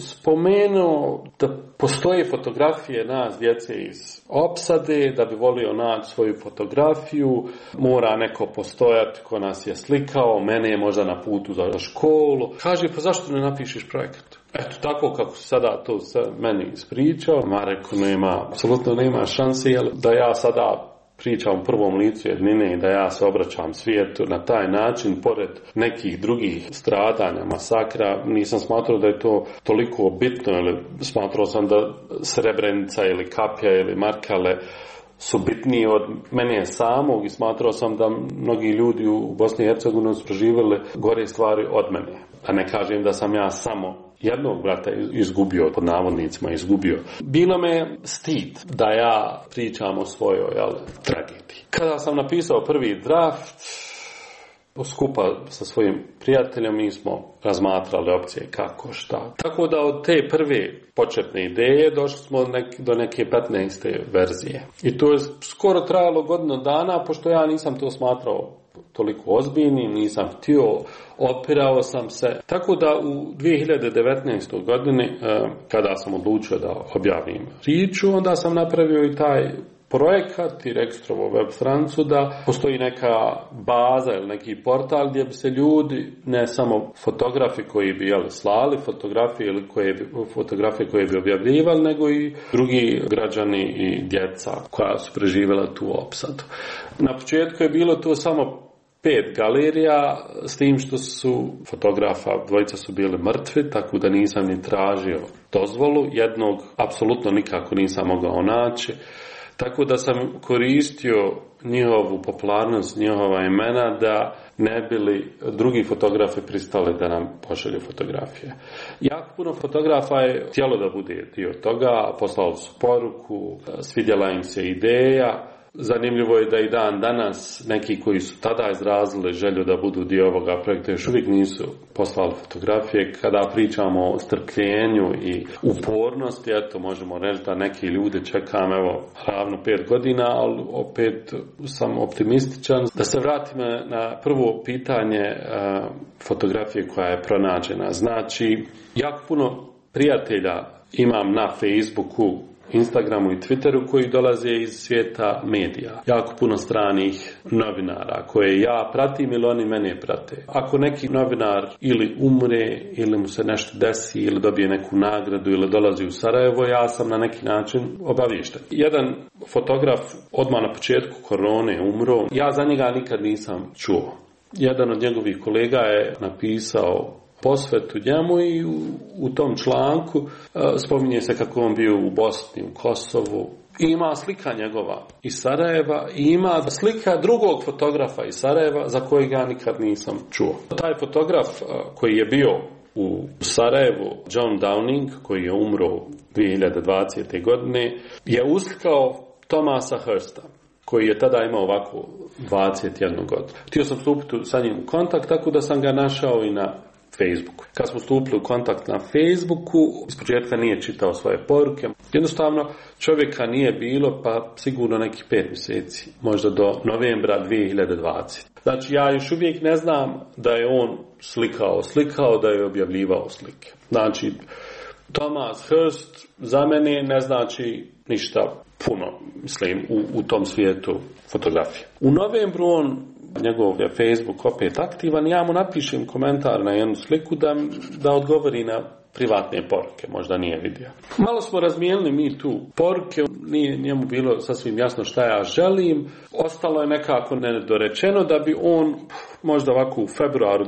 spomenuo da postoje fotografije nas djece iz opsade, da bi volio naći svoju fotografiju, mora neko postojati ko nas je slikao, mene je možda na putu za školu. Kaže, pa zašto ne napišeš projekat? Eto, tako kako se sada to meni ispričao, ma rekao, apsolutno nema šanse, da ja sada pričam u prvom licu jednine i da ja se obraćam svijetu na taj način, pored nekih drugih stradanja, masakra, nisam smatrao da je to toliko bitno, ili smatrao sam da Srebrenica ili Kapja ili Markale su bitniji od mene samog i smatrao sam da mnogi ljudi u Bosni i Hercegovini su proživjeli gore stvari od mene. A ne kažem da sam ja samo jednog brata izgubio, pod navodnicima izgubio. Bilo me stid da ja pričam o svojoj tragediji. Kada sam napisao prvi draft, skupa sa svojim prijateljom, mi smo razmatrali opcije kako, šta. Tako da od te prve početne ideje došli smo do neke 15. verzije. I to je skoro trajalo godinu dana, pošto ja nisam to smatrao toliko ozbiljnim, nisam htio, opirao sam se. Tako da u 2019. godini, kada sam odlučio da objavim priču, onda sam napravio i taj projekat i registrovao web stranicu da postoji neka baza ili neki portal gdje bi se ljudi, ne samo fotografi koji bi slali fotografije ili fotografije koje bi objavljivali, nego i drugi građani i djeca koja su preživjela tu opsadu. Na početku je bilo to samo 5 galerija, s tim što su fotografa, dvojica su bili mrtvi, tako da nisam ni tražio dozvolu, jednog apsolutno nikako nisam mogao naći. Tako da sam koristio njihovu popularnost, njihova imena, da ne bili drugi fotografi pristali da nam pošalju fotografije. Jako puno fotografa je htjelo da bude dio toga, poslali su poruku, svidjela im se ideja. Zanimljivo je da i dan danas neki koji su tada izrazili želju da budu dio ovoga projekta još uvijek nisu poslali fotografije. Kada pričamo o strpljenju i upornosti, eto možemo reći da neki ljudi čekam ravno 5 godina, ali opet sam optimističan. Da se vratim na prvo pitanje fotografije koja je pronađena. Znači, jako puno prijatelja imam na Facebooku, Instagramu i Twitteru koji dolaze iz svijeta medija. Jako puno stranih novinara koje ja pratim ili oni mene prate. Ako neki novinar ili umre ili mu se nešto desi ili dobije neku nagradu ili dolazi u Sarajevo, ja sam na neki način obaviješten. Jedan fotograf odmah na početku korone umro. Ja za njega nikad nisam čuo. Jedan od njegovih kolega je napisao posvetu njemu i u tom članku spominje se kako on bio u Bosni, u Kosovu. I ima slika njegova iz Sarajeva i ima slika drugog fotografa iz Sarajeva za kojeg ja nikad nisam čuo. Taj fotograf koji je bio u Sarajevu, John Downing, koji je umro 2020. godine, je uslikao Thomasa Hursta, koji je tada imao ovako 21 godinu. Htio sam stupiti sa njim u kontakt, tako da sam ga našao i na Facebooku. Kad smo stupili u kontakt na Facebooku, ispočetka nije čitao svoje poruke. Jednostavno, čovjeka nije bilo pa sigurno nekih 5 mjeseci, možda do novembra 2020. Znači, ja još uvijek ne znam da je on slikao, da je objavljivao slike. Znači, Thomas Hurst za mene ne znači ništa puno, mislim, u tom svijetu fotografije. U novembru njegov je Facebook opet aktivan, ja mu napišem komentar na jednu sliku da odgovori na privatne poruke, možda nije vidio. Malo smo razmijenili mi tu poruke, nije njemu bilo sasvim jasno šta ja želim, ostalo je nekako nedorečeno da bi on možda ovako u februaru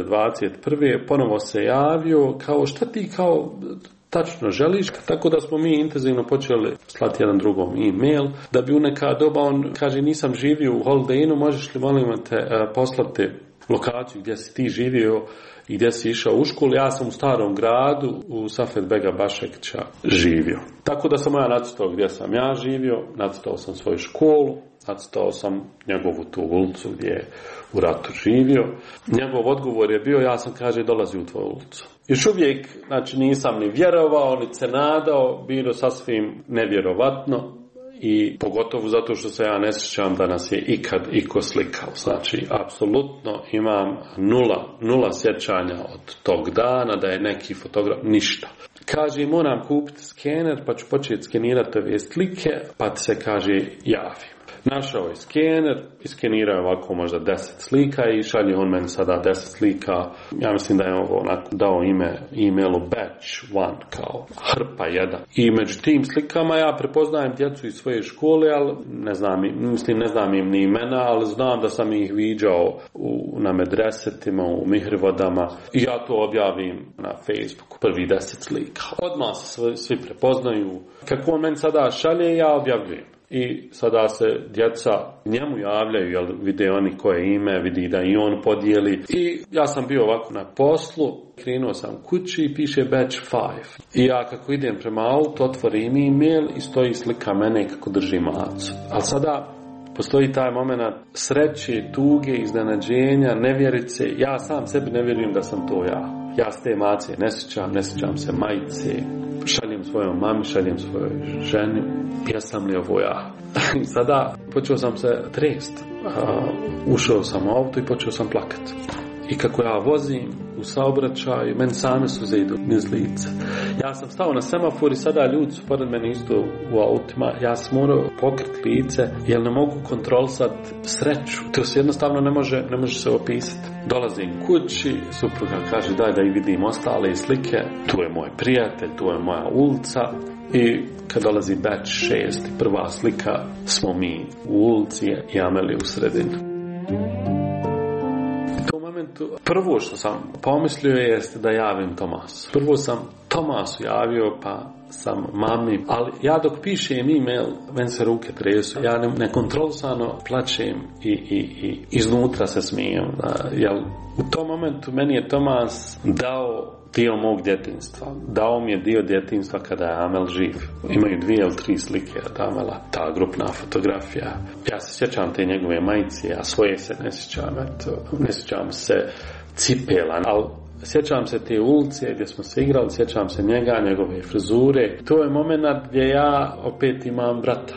2021. ponovo se javio kao šta ti kao tačno želiš, tako da smo mi intenzivno počeli slati jedan drugom e-mail, da bi u neka doba on kaže nisam živio u Holiday Innu, možeš li molim te poslati lokaciju gdje si ti živio i gdje si išao u školu. Ja sam u Starom gradu u Safet Bega Bašekića živio. Tako da sam ja nacrtao gdje sam ja živio, nacrtao sam svoju školu, nacrtao sam njegovu tu ulicu gdje je u ratu živio. Njegov odgovor je bio, ja sam kaže dolazi u tvoju ulicu. Još uvijek, znači nisam ni vjerovao, ni se nadao, bilo sasvim nevjerovatno i pogotovo zato što se ja ne sjećam da nas je ikad iko slikao. Znači, apsolutno imam nula sjećanja od tog dana da je neki fotograf, ništa. Kaže, moram kupiti skener pa ću početi skenirati ove slike, pa ti se kaže javim. Našao je skener, iskenirao je ovako možda 10 slika i šalje on meni sada 10 slika. Ja mislim da je ovo dao e-mailu batch 1 kao hrpa 1. I među tim slikama ja prepoznajem djecu iz svoje škole, ali ne znam im ni imena, ali znam da sam ih viđao na medresetima, u mihrivodama i ja to objavim na Facebooku, prvi 10 slika. Odmah se svi prepoznaju. Kako on meni sada šalje, ja objavljujem. I sada se djeca njemu javljaju, jer vide oni koje ime, vidi da i on podijeli. I ja sam bio ovako na poslu, krenuo sam kući i piše batch 5. I ja kako idem prema autu, otvorim e-mail i stoji slika mene kako drži macu. Ali sada postoji taj moment sreće, tuge, iznenađenja, nevjerice. Ja sam sebi ne vjerujem da sam to ja. Ja s te mace ne sjećam se majice. Šaljem svojom mami, šaljem svojoj ženi. Jesam li ovo ja? Sada počeo sam se trest. Ušao sam u auto i počeo sam plakati. I kako ja vozim u saobraćaju, meni same suze idu niz lica. Ja sam stao na semafor i sada ljudi su pored mene isto u autima. Ja sam morao pokriti lice jer ne mogu kontrolisati sreću. To se jednostavno ne može se opisati. Dolazim kući, supruga kaže daj da i vidim ostale slike. Tu je moj prijatelj, tu je moja ulica. I kad dolazi batch 6, prva slika, smo mi u ulici i Amelija u sredinu. Prvo što sam pomislio jeste da javim Tomasu. Prvo sam Tomasu javio, pa sam mami, ali ja dok pišem e-mail, meni se ruke tresu, ja nekontrolisano plačem i iznutra se smijem. Jer u tom momentu meni je Tomas dao dio mog djetinjstva. Dao mi je dio djetinjstva kada je Amel živ. Imaju 2 ili 3 slike od Amela, ta grupna fotografija. Ja se sjećam te njegove majice, a svoje se ne sjećam. Ne sjećam se cipela, ali sjećam se te ulice gdje smo se igrali, sjećam se njega, njegove frizure. To je moment gdje ja opet imam brata.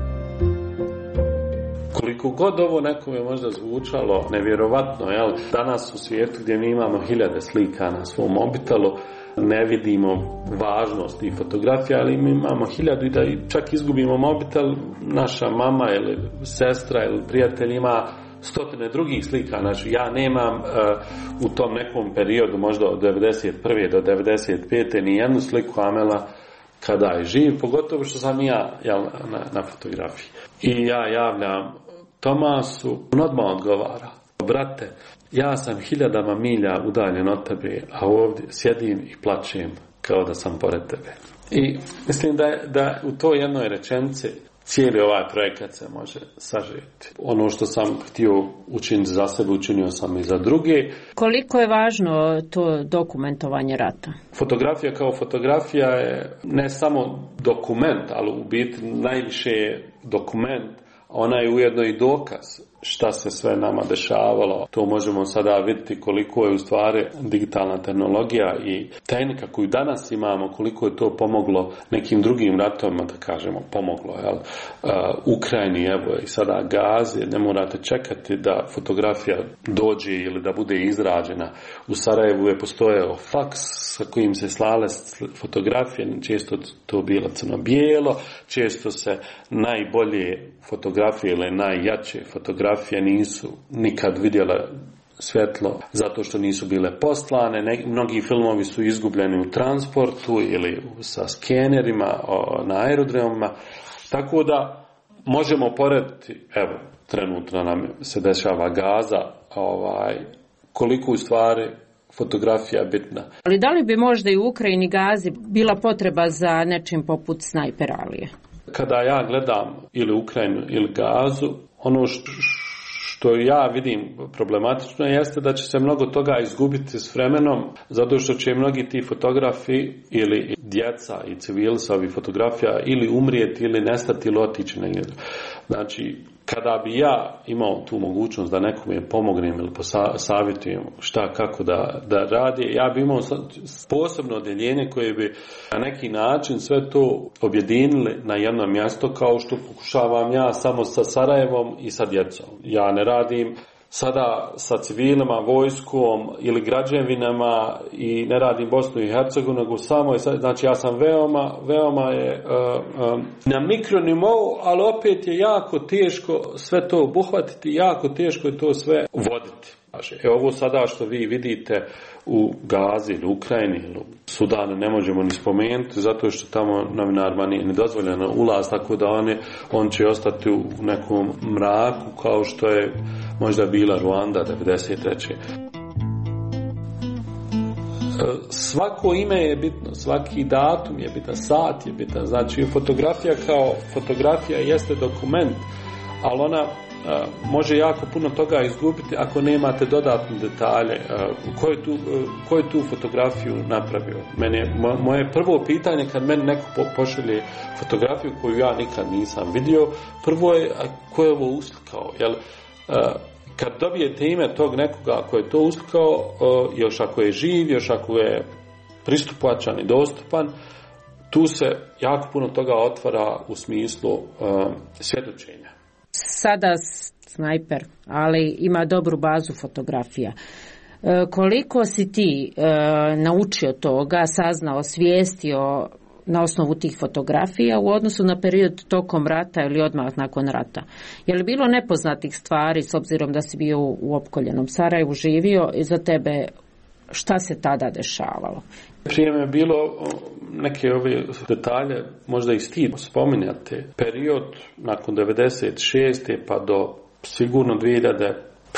Koliko god ovo nekome možda zvučalo nevjerovatno, jel? Danas u svijetu gdje mi imamo 1000 slika na svom mobitelu, ne vidimo važnost tih fotografija, ali mi imamo 1000 i da čak izgubimo mobitel, naša mama ili sestra ili prijatelj ima 100 drugih slika. Znači ja nemam u tom nekom periodu, možda od 91. do 95. ni jednu sliku Amela kada je živ, pogotovo što sam ja na fotografiji. I ja javljam Tomasu, on odmah odgovara: brate, ja sam 1000 milja udaljen od tebe, a ovdje sjedim i plačem kao da sam pored tebe. I mislim da u toj jednoj rečenici cijeli ovaj projekat se može sažeti. Ono što sam htio učiniti za sebe, učinio sam i za druge. Koliko je važno to dokumentovanje rata? Fotografija kao fotografija je ne samo dokument, ali u biti najviše je dokument, ona je ujedno i dokaz. šta se sve nama dešavalo. To možemo sada vidjeti koliko je u stvari digitalna tehnologija i tehnika koju danas imamo, koliko je to pomoglo nekim drugim ratovima, da kažemo, pomoglo. Ukrajini, evo i sada Gazi, ne morate čekati da fotografija dođe ili da bude izrađena. U Sarajevu je postojao faks sa kojim se slale fotografije, često to bilo crno-bijelo, često se najbolje fotografije ili najjače fotografije nisu nikad vidjele svjetlo zato što nisu bile poslane. Mnogi filmovi su izgubljeni u transportu ili sa skenerima na aerodromima. Tako da možemo porediti, evo, trenutno nam se dešava Gaza, koliko u stvari fotografija je bitna. Ali da li bi možda i u Ukrajini Gazi bila potreba za nečim poput Snajper Alije? Kada ja gledam ili Ukrajinu ili Gazu, ono što ja vidim problematično jeste da će se mnogo toga izgubiti s vremenom, zato što će mnogi ti fotografi ili djeca i civili sa ovih fotografija ili umrijeti ili nestati ili otići negdje. Znači, kada bi ja imao tu mogućnost da nekome pomognem ili savjetujem šta, kako da radi, ja bi imao posebno odjeljenje koje bi na neki način sve to objedinili na jedno mjesto, kao što pokušavam ja samo sa Sarajevom i sa djecom. Ja ne radim sada sa civilima, vojskom ili građevinama i ne radim Bosnu i Hercegovinu, nego samo, znači ja sam veoma je na mikronivou, ali opet je jako teško sve to obuhvatiti, jako teško je to sve voditi. Ovo sada što vi vidite u Gazi ili Ukrajini ili u Sudanu ne možemo ni spomenuti, zato što tamo novinarima nije dozvoljeno ulaz, tako da on će ostati u nekom mraku kao što je možda bila Ruanda 1993. Svako ime je bitno, svaki datum je bitan, sat je bitan. Znači fotografija kao fotografija jeste dokument, ali ona može jako puno toga izgubiti ako nemate dodatne detalje. Ko je tu fotografiju napravio? Moje prvo pitanje kad meni neko pošalje fotografiju koju ja nikad nisam vidio, prvo je ko je ovo uslikao? Kad dobijete ime tog nekoga ko je to uslikao, još ako je živ, još ako je pristupačan i dostupan, tu se jako puno toga otvara u smislu svjedočenja. Sada Snajper, ali ima dobru bazu fotografija. Koliko si ti naučio toga, saznao, svijestio na osnovu tih fotografija u odnosu na period tokom rata ili odmah nakon rata? Je li bilo nepoznatih stvari, s obzirom da si bio u opkoljenom Sarajevu, živio, i za tebe šta se tada dešavalo? Prije mi je bilo neke ove detalje, možda i stid spominjati. Period nakon 96. pa do sigurno 2017.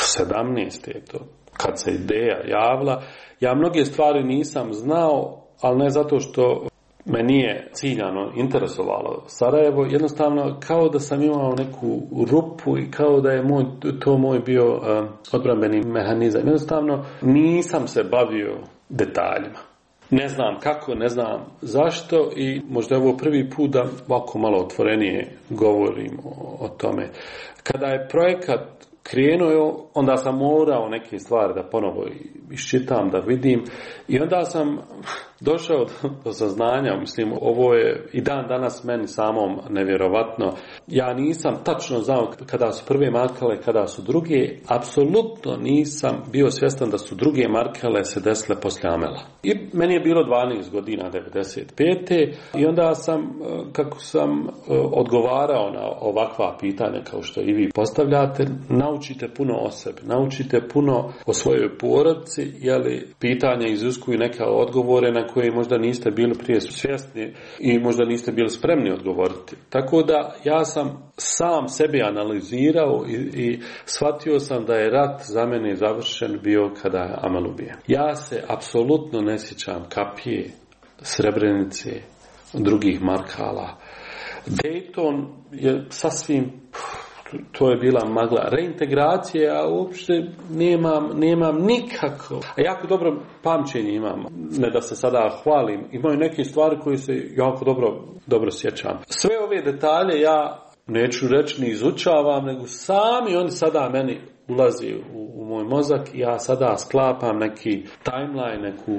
to, kad se ideja javila, ja mnoge stvari nisam znao, ali ne zato što me nije ciljano interesovalo Sarajevo, jednostavno kao da sam imao neku rupu i kao da je to moj bio odbrambeni mehanizam. Jednostavno nisam se bavio detaljima. Ne znam kako, ne znam zašto i možda je ovo prvi put da ovako malo otvorenije govorim o tome. Kada je projekat krenuo, onda sam morao neke stvari da ponovo iščitam, da vidim, i onda sam došao do saznanja, mislim, ovo je i dan danas meni samom nevjerovatno. Ja nisam tačno znao kada su prve markale, kada su druge, apsolutno nisam bio svjestan da su druge markale se desile poslije Amela. I meni je bilo 12 godina, 95. I onda sam, kako sam odgovarao na ovakva pitanja kao što i vi postavljate, naučite puno o sebi, naučite puno o svojoj porodici, jeli pitanja iziskuju neke odgovore na koje možda niste bili prije svjesni i možda niste bili spremni odgovoriti. Tako da ja sam sam sebi analizirao i shvatio sam da je rat za mene završen bio kada je Amel ubijen. Ja se apsolutno ne sjećam Kapije, Srebrenice, drugih markala. Dayton je sasvim, to je bila magla. Reintegracije, ja uopšte nemam nikako. A jako dobro pamćenje imam. Ne da se sada hvalim. Imaju neke stvari koje se jako dobro sjećam. Sve ove detalje ja neću reći ni izučavam, nego sami oni sada meni ulazi u moj mozak i ja sada sklapam neki timeline, neku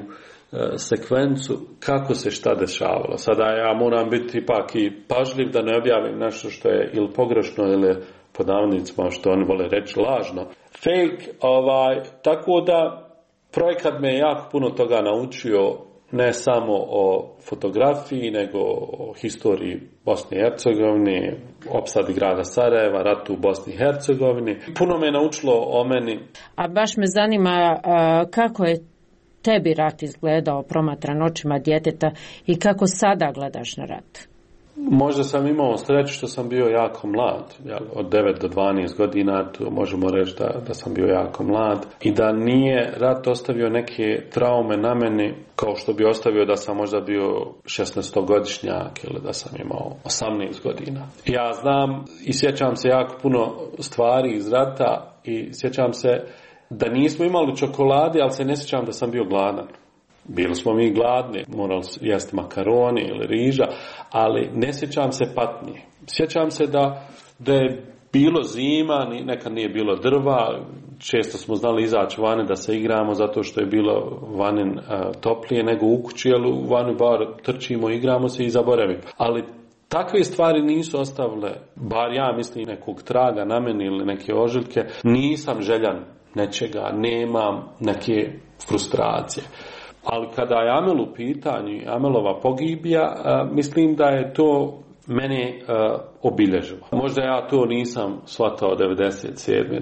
sekvencu kako se šta dešavalo. Sada ja moram biti ipak i pažljiv da ne objavim nešto što je ili pogrešno ili pod navodnicima što oni vole reći lažno. Fake, tako da projekat me jako puno toga naučio, ne samo o fotografiji, nego o historiji Bosne i Hercegovine, opsadi grada Sarajeva, ratu u Bosni i Hercegovini. Puno me naučilo o meni. A baš me zanima kako je tebi rat izgledao promatran očima djeteta i kako sada gledaš na rat? Možda sam imao sreću što sam bio jako mlad, od 9 do 12 godina, možemo reći da sam bio jako mlad i da nije rat ostavio neke traume na meni kao što bi ostavio da sam možda bio 16-godišnjak ili da sam imao 18 godina. Ja znam i sjećam se jako puno stvari iz rata i sjećam se da nismo imali čokolade, ali se ne sjećam da sam bio gladan. Bili smo mi gladni, morali jesti makaroni ili riža, ali ne sjećam se patnje. Sjećam se da je bilo zima, nekad nije bilo drva, često smo znali izaći vani da se igramo zato što je bilo vanin toplije nego u kući, ali u vani bar trčimo, igramo se i zaboravimo. Ali takve stvari nisu ostavile, bar ja mislim, nekog traga na meni ili neke ožiljke. Nisam željan nečega, nemam neke frustracije. Ali kada je Amel u pitanju, Amelova pogibija, mislim da je to mene obilježilo. Možda ja to nisam shvatao 97.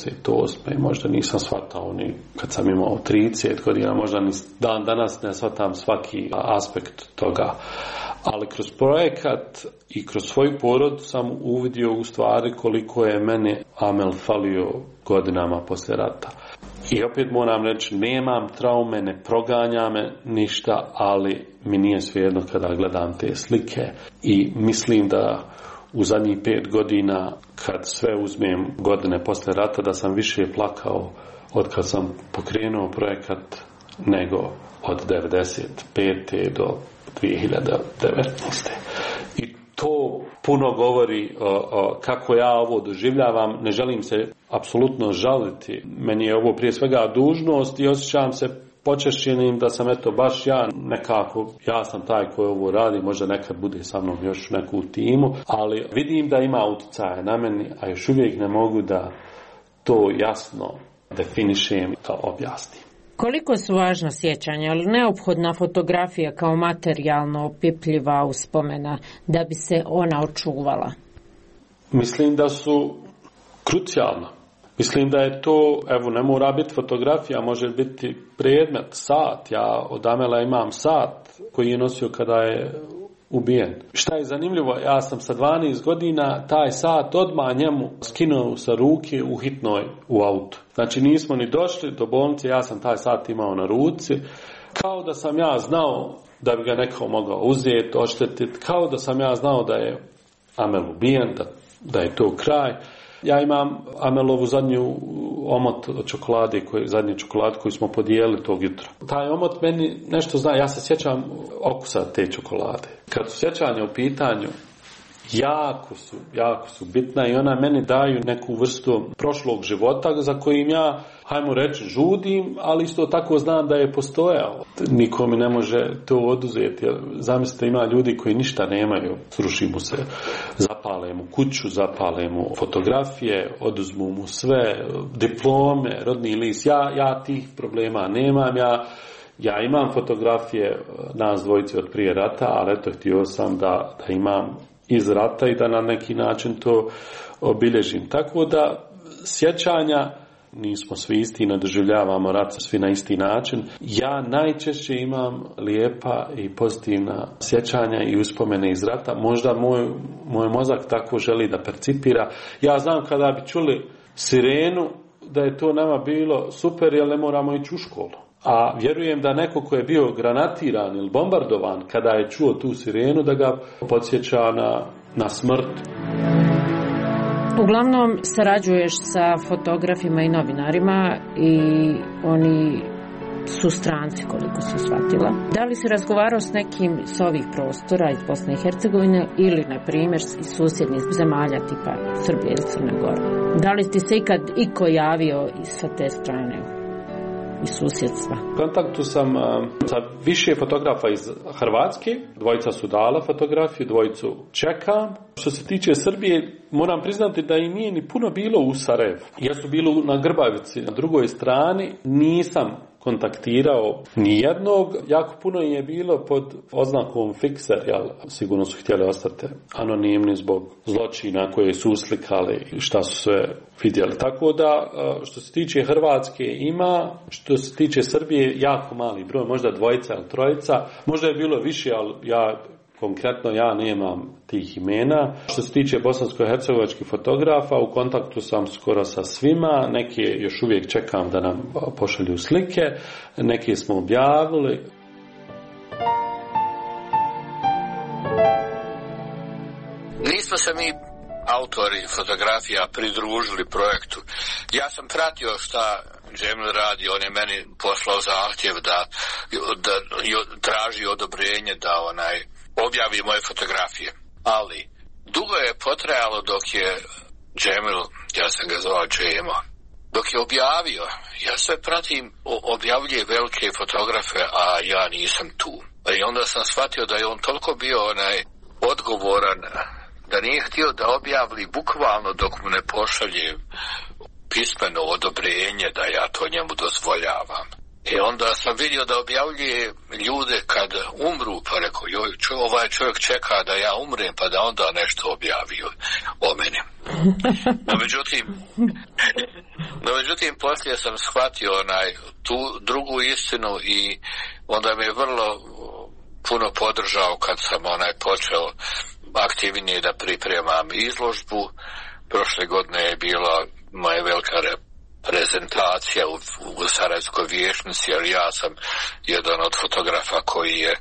98. Možda nisam shvatao ni kad sam imao 30 godina, možda ni dan danas ne shvatam svaki aspekt toga. Ali kroz projekat i kroz svoju porodu sam uvidio u stvari koliko je mene Amel falio godinama poslije rata. I opet moram reći, nemam traume, ne proganja me ništa, ali mi nije svejedno kada gledam te slike i mislim da u zadnjih 5 godina, kad sve uzmem godine poslije rata, da sam više plakao od kad sam pokrenuo projekat nego od 95. do 2019. I to puno govori kako ja ovo doživljavam. Ne želim se apsolutno žaliti. Meni je ovo prije svega dužnost i osjećam se počešćenim da sam baš ja nekako, ja sam taj koji ovo radi, možda nekad bude sa mnom još neku timu, ali vidim da ima utjecaja na meni, a još uvijek ne mogu da to jasno definišem i to objasnim. Koliko su važna sjećanja, ali neophodna fotografija kao materijalno opipljiva uspomena da bi se ona očuvala? Mislim da su krucijalna. Mislim da je to, ne mora biti fotografija, može biti predmet, sat. Ja od Amela imam sat koji je nosio kada je ubijen. Šta je zanimljivo, ja sam sa 12 godina taj sat odmah njemu skinuo sa ruke u hitnoj u autu. Znači nismo ni došli do bolnice, ja sam taj sat imao na ruci, kao da sam ja znao da bi ga neko mogao uzeti, oštetiti, kao da sam ja znao da je Amel ubijen, da je to kraj. Ja imam Amelovu zadnju omot od čokolade, zadnji čokolad koji smo podijelili tog jutra. Taj omot meni nešto zna, ja se sjećam okusa te čokolade. Kad su sjećanja u pitanju, jako su bitna i ona meni daju neku vrstu prošlog života za kojim ja, hajmo reći, žudim, ali isto tako znam da je postojao. Niko mi ne može to oduzeti. Zamislite, ima ljudi koji ništa nemaju, sruši mu se, zapale mu kuću, zapale mu fotografije, oduzmu mu sve, diplome, rodni list. Ja tih problema nemam, ja imam fotografije nas dvojice od prije rata, ali htio sam da imam iz rata i da na neki način to obilježim. Tako da sjećanja, nismo svi isti, ne doživljavamo rat svi na isti način. Ja najčešće imam lijepa i pozitivna sjećanja i uspomene iz rata. Možda moj mozak tako želi da percipira. Ja znam kada bi čuli sirenu da je to nama bilo super, jer ne moramo ići u školu. A vjerujem da neko ko je bio granatiran ili bombardovan, kada je čuo tu sirenu, da ga podsjeća na smrt. Uglavnom sarađuješ sa fotografima i novinarima i oni su stranci, koliko sam shvatila. Da li si razgovarao s nekim s ovih prostora iz Bosne i Hercegovine ili, na primjer, iz susjednih zemalja tipa Srbije ili Crne Gore? Da li ti se ikad iko javio sa te strane? I susjedstva. U kontaktu sam sa više fotografa iz Hrvatske, dvojica su dala fotografiju, dvojicu čekam. Što se tiče Srbije, moram priznati da i nije ni puno bilo u Sarajevu. Ja su bili na Grbavici, na drugoj strani, nisam kontaktirao nijednog. Jako puno je bilo pod oznakom fikser, jel, sigurno su htjeli ostati anonimni zbog zločina koje su uslikali i šta su sve vidjeli. Tako da, što se tiče Hrvatske ima, što se tiče Srbije, jako mali broj, možda dvojica ili trojica, možda je bilo više, ali konkretno ja nemam tih imena. Što se tiče bosansko-hercegovačkih fotografa, u kontaktu sam skoro sa svima, neke još uvijek čekam da nam pošalju slike, neke smo objavili. Nismo se mi autori fotografija pridružili projektu. Ja sam pratio šta Džemil radi, on je meni poslao zahtjev da traži odobrenje da objavi moje fotografije. Ali dugo je potrajalo dok je Džemil, ja sam ga zvao Džemo, dok je objavio. Ja sve pratim, objavljuje velike fotografe, a ja nisam tu. I onda sam shvatio da je on toliko bio odgovoran, da nije htio da objavili bukvalno dok mu ne pošalje pismeno odobrenje da ja to njemu dozvoljavam. I onda sam vidio da objavljuje ljude kad umru, pa rekao, ovaj čovjek čeka da ja umrem, pa da onda nešto objavio o meni. No međutim, poslije sam shvatio tu drugu istinu i onda me je vrlo puno podržao kad sam počeo aktivnije da pripremam izložbu. Prošle godine je bila moja velika prezentacija u Sarajevskoj vijećnici, jer ja sam jedan od fotografa koji je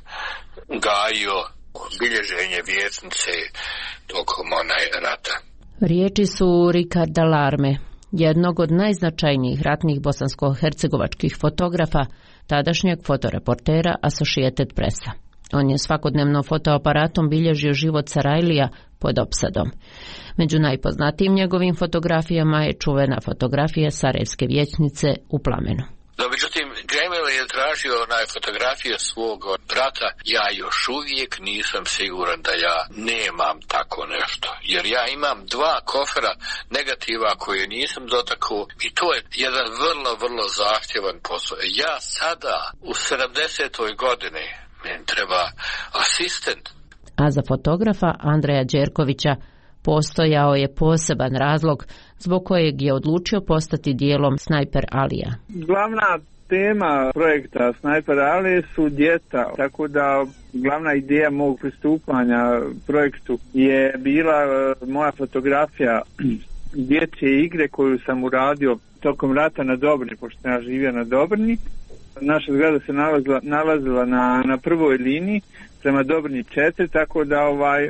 gajio bilježenje vijećnice tokom rata. Riječi su Ricarda Larme, jednog od najznačajnijih ratnih bosansko-hercegovačkih fotografa, tadašnjeg fotoreportera Associated Pressa. On je svakodnevno fotoaparatom bilježio život Sarajlija pod opsadom. Među najpoznatijim njegovim fotografijama je čuvena fotografija Sarajevske vijećnice u plamenu. No, međutim, Džemil je tražio fotografije svog brata. Ja još uvijek nisam siguran da ja nemam tako nešto. Jer ja imam 2 kofera negativa koje nisam dotakao i to je jedan vrlo, vrlo zahtjevan posao. Ja sada u 70. godini meni treba asistent. A za fotografa Andreja Đerkovića postojao je poseban razlog zbog kojeg je odlučio postati dijelom Snajper Alija. Glavna tema projekta Snajper Ali su djeca, tako da glavna ideja mog pristupanja projektu je bila moja fotografija dječje igre koju sam uradio tokom rata na Dobrni, pošto ja živio na Dobrni. Naša zgrada se nalazila na prvoj liniji prema Dobrni 4, tako da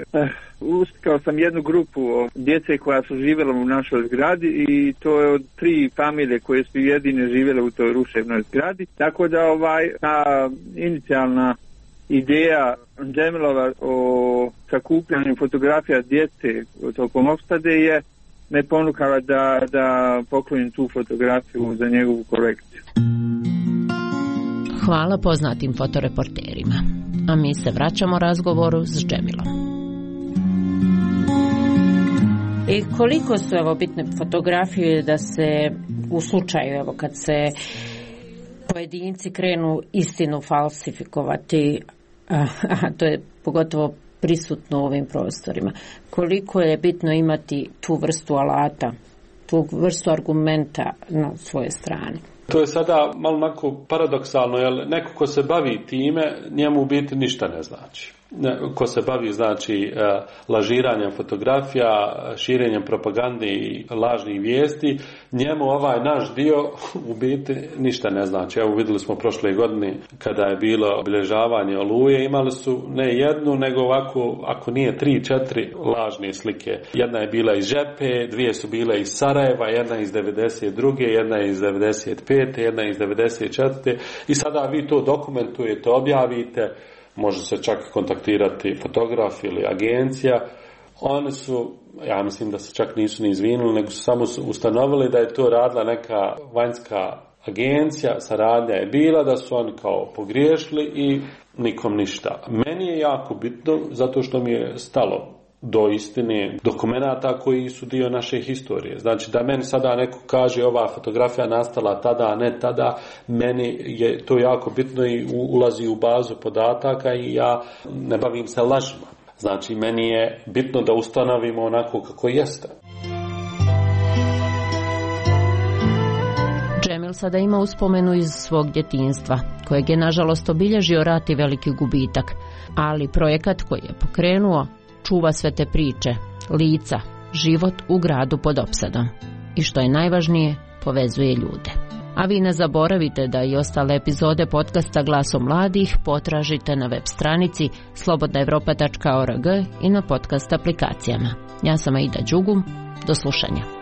uslikao sam jednu grupu djece koja su živjela u našoj zgradi i to je od 3 familije koje su jedine živjele u toj ruševnoj zgradi. Tako da ta inicijalna ideja Džemilova o sakupljanju fotografija djece tokom opstade je me ponukala da poklonim tu fotografiju za njegovu kolekciju. Hvala poznatim fotoreporterima. A mi se vraćamo razgovoru s Džemilom. I koliko su bitne fotografije da se u slučaju kad se pojedinci krenu istinu falsifikovati, a to je pogotovo prisutno u ovim prostorima. Koliko je bitno imati tu vrstu alata, tu vrstu argumenta na svojoj strani? To je sada malo onako paradoksalno, jer neko ko se bavi time, njemu u biti ništa ne znači. ko se bavi znači lažiranjem fotografija, širenjem propagande i lažnih vijesti, njemu ovaj naš dio u biti ništa ne znači. Evo vidjeli smo prošle godine kada je bilo obilježavanje Oluje, imali su ne jednu nego ovako, ako nije 3-4 lažne slike. Jedna je bila iz Žepe, dvije su bile iz Sarajeva, jedna iz 92. jedna je iz 95. jedna je iz 94. I sada vi to dokumentujete, objavite, može se čak kontaktirati fotograf ili agencija. Oni su, ja mislim da se čak nisu ni izvinuli, nego su samo ustanovili da je to radila neka vanjska agencija, saradnja je bila, da su oni kao pogriješili i nikom ništa. Meni je jako bitno zato što mi je stalo do istine dokumenata koji su dio naše historije. Znači da meni sada neko kaže ova fotografija nastala tada, a ne tada, meni je to jako bitno i ulazi u bazu podataka i ja ne bavim se lažima. Znači meni je bitno da ustanovimo onako kako jeste. Džemil sada ima uspomenu iz svog djetinjstva, kojeg je nažalost obilježio rat i veliki gubitak, ali projekat koji je pokrenuo čuva sve te priče, lica, život u gradu pod opsadom. I što je najvažnije, povezuje ljude. A vi ne zaboravite da i ostale epizode podcasta Glasom mladih potražite na web stranici slobodnaevropa.org i na podcast aplikacijama. Ja sam Aida Đugum, do slušanja.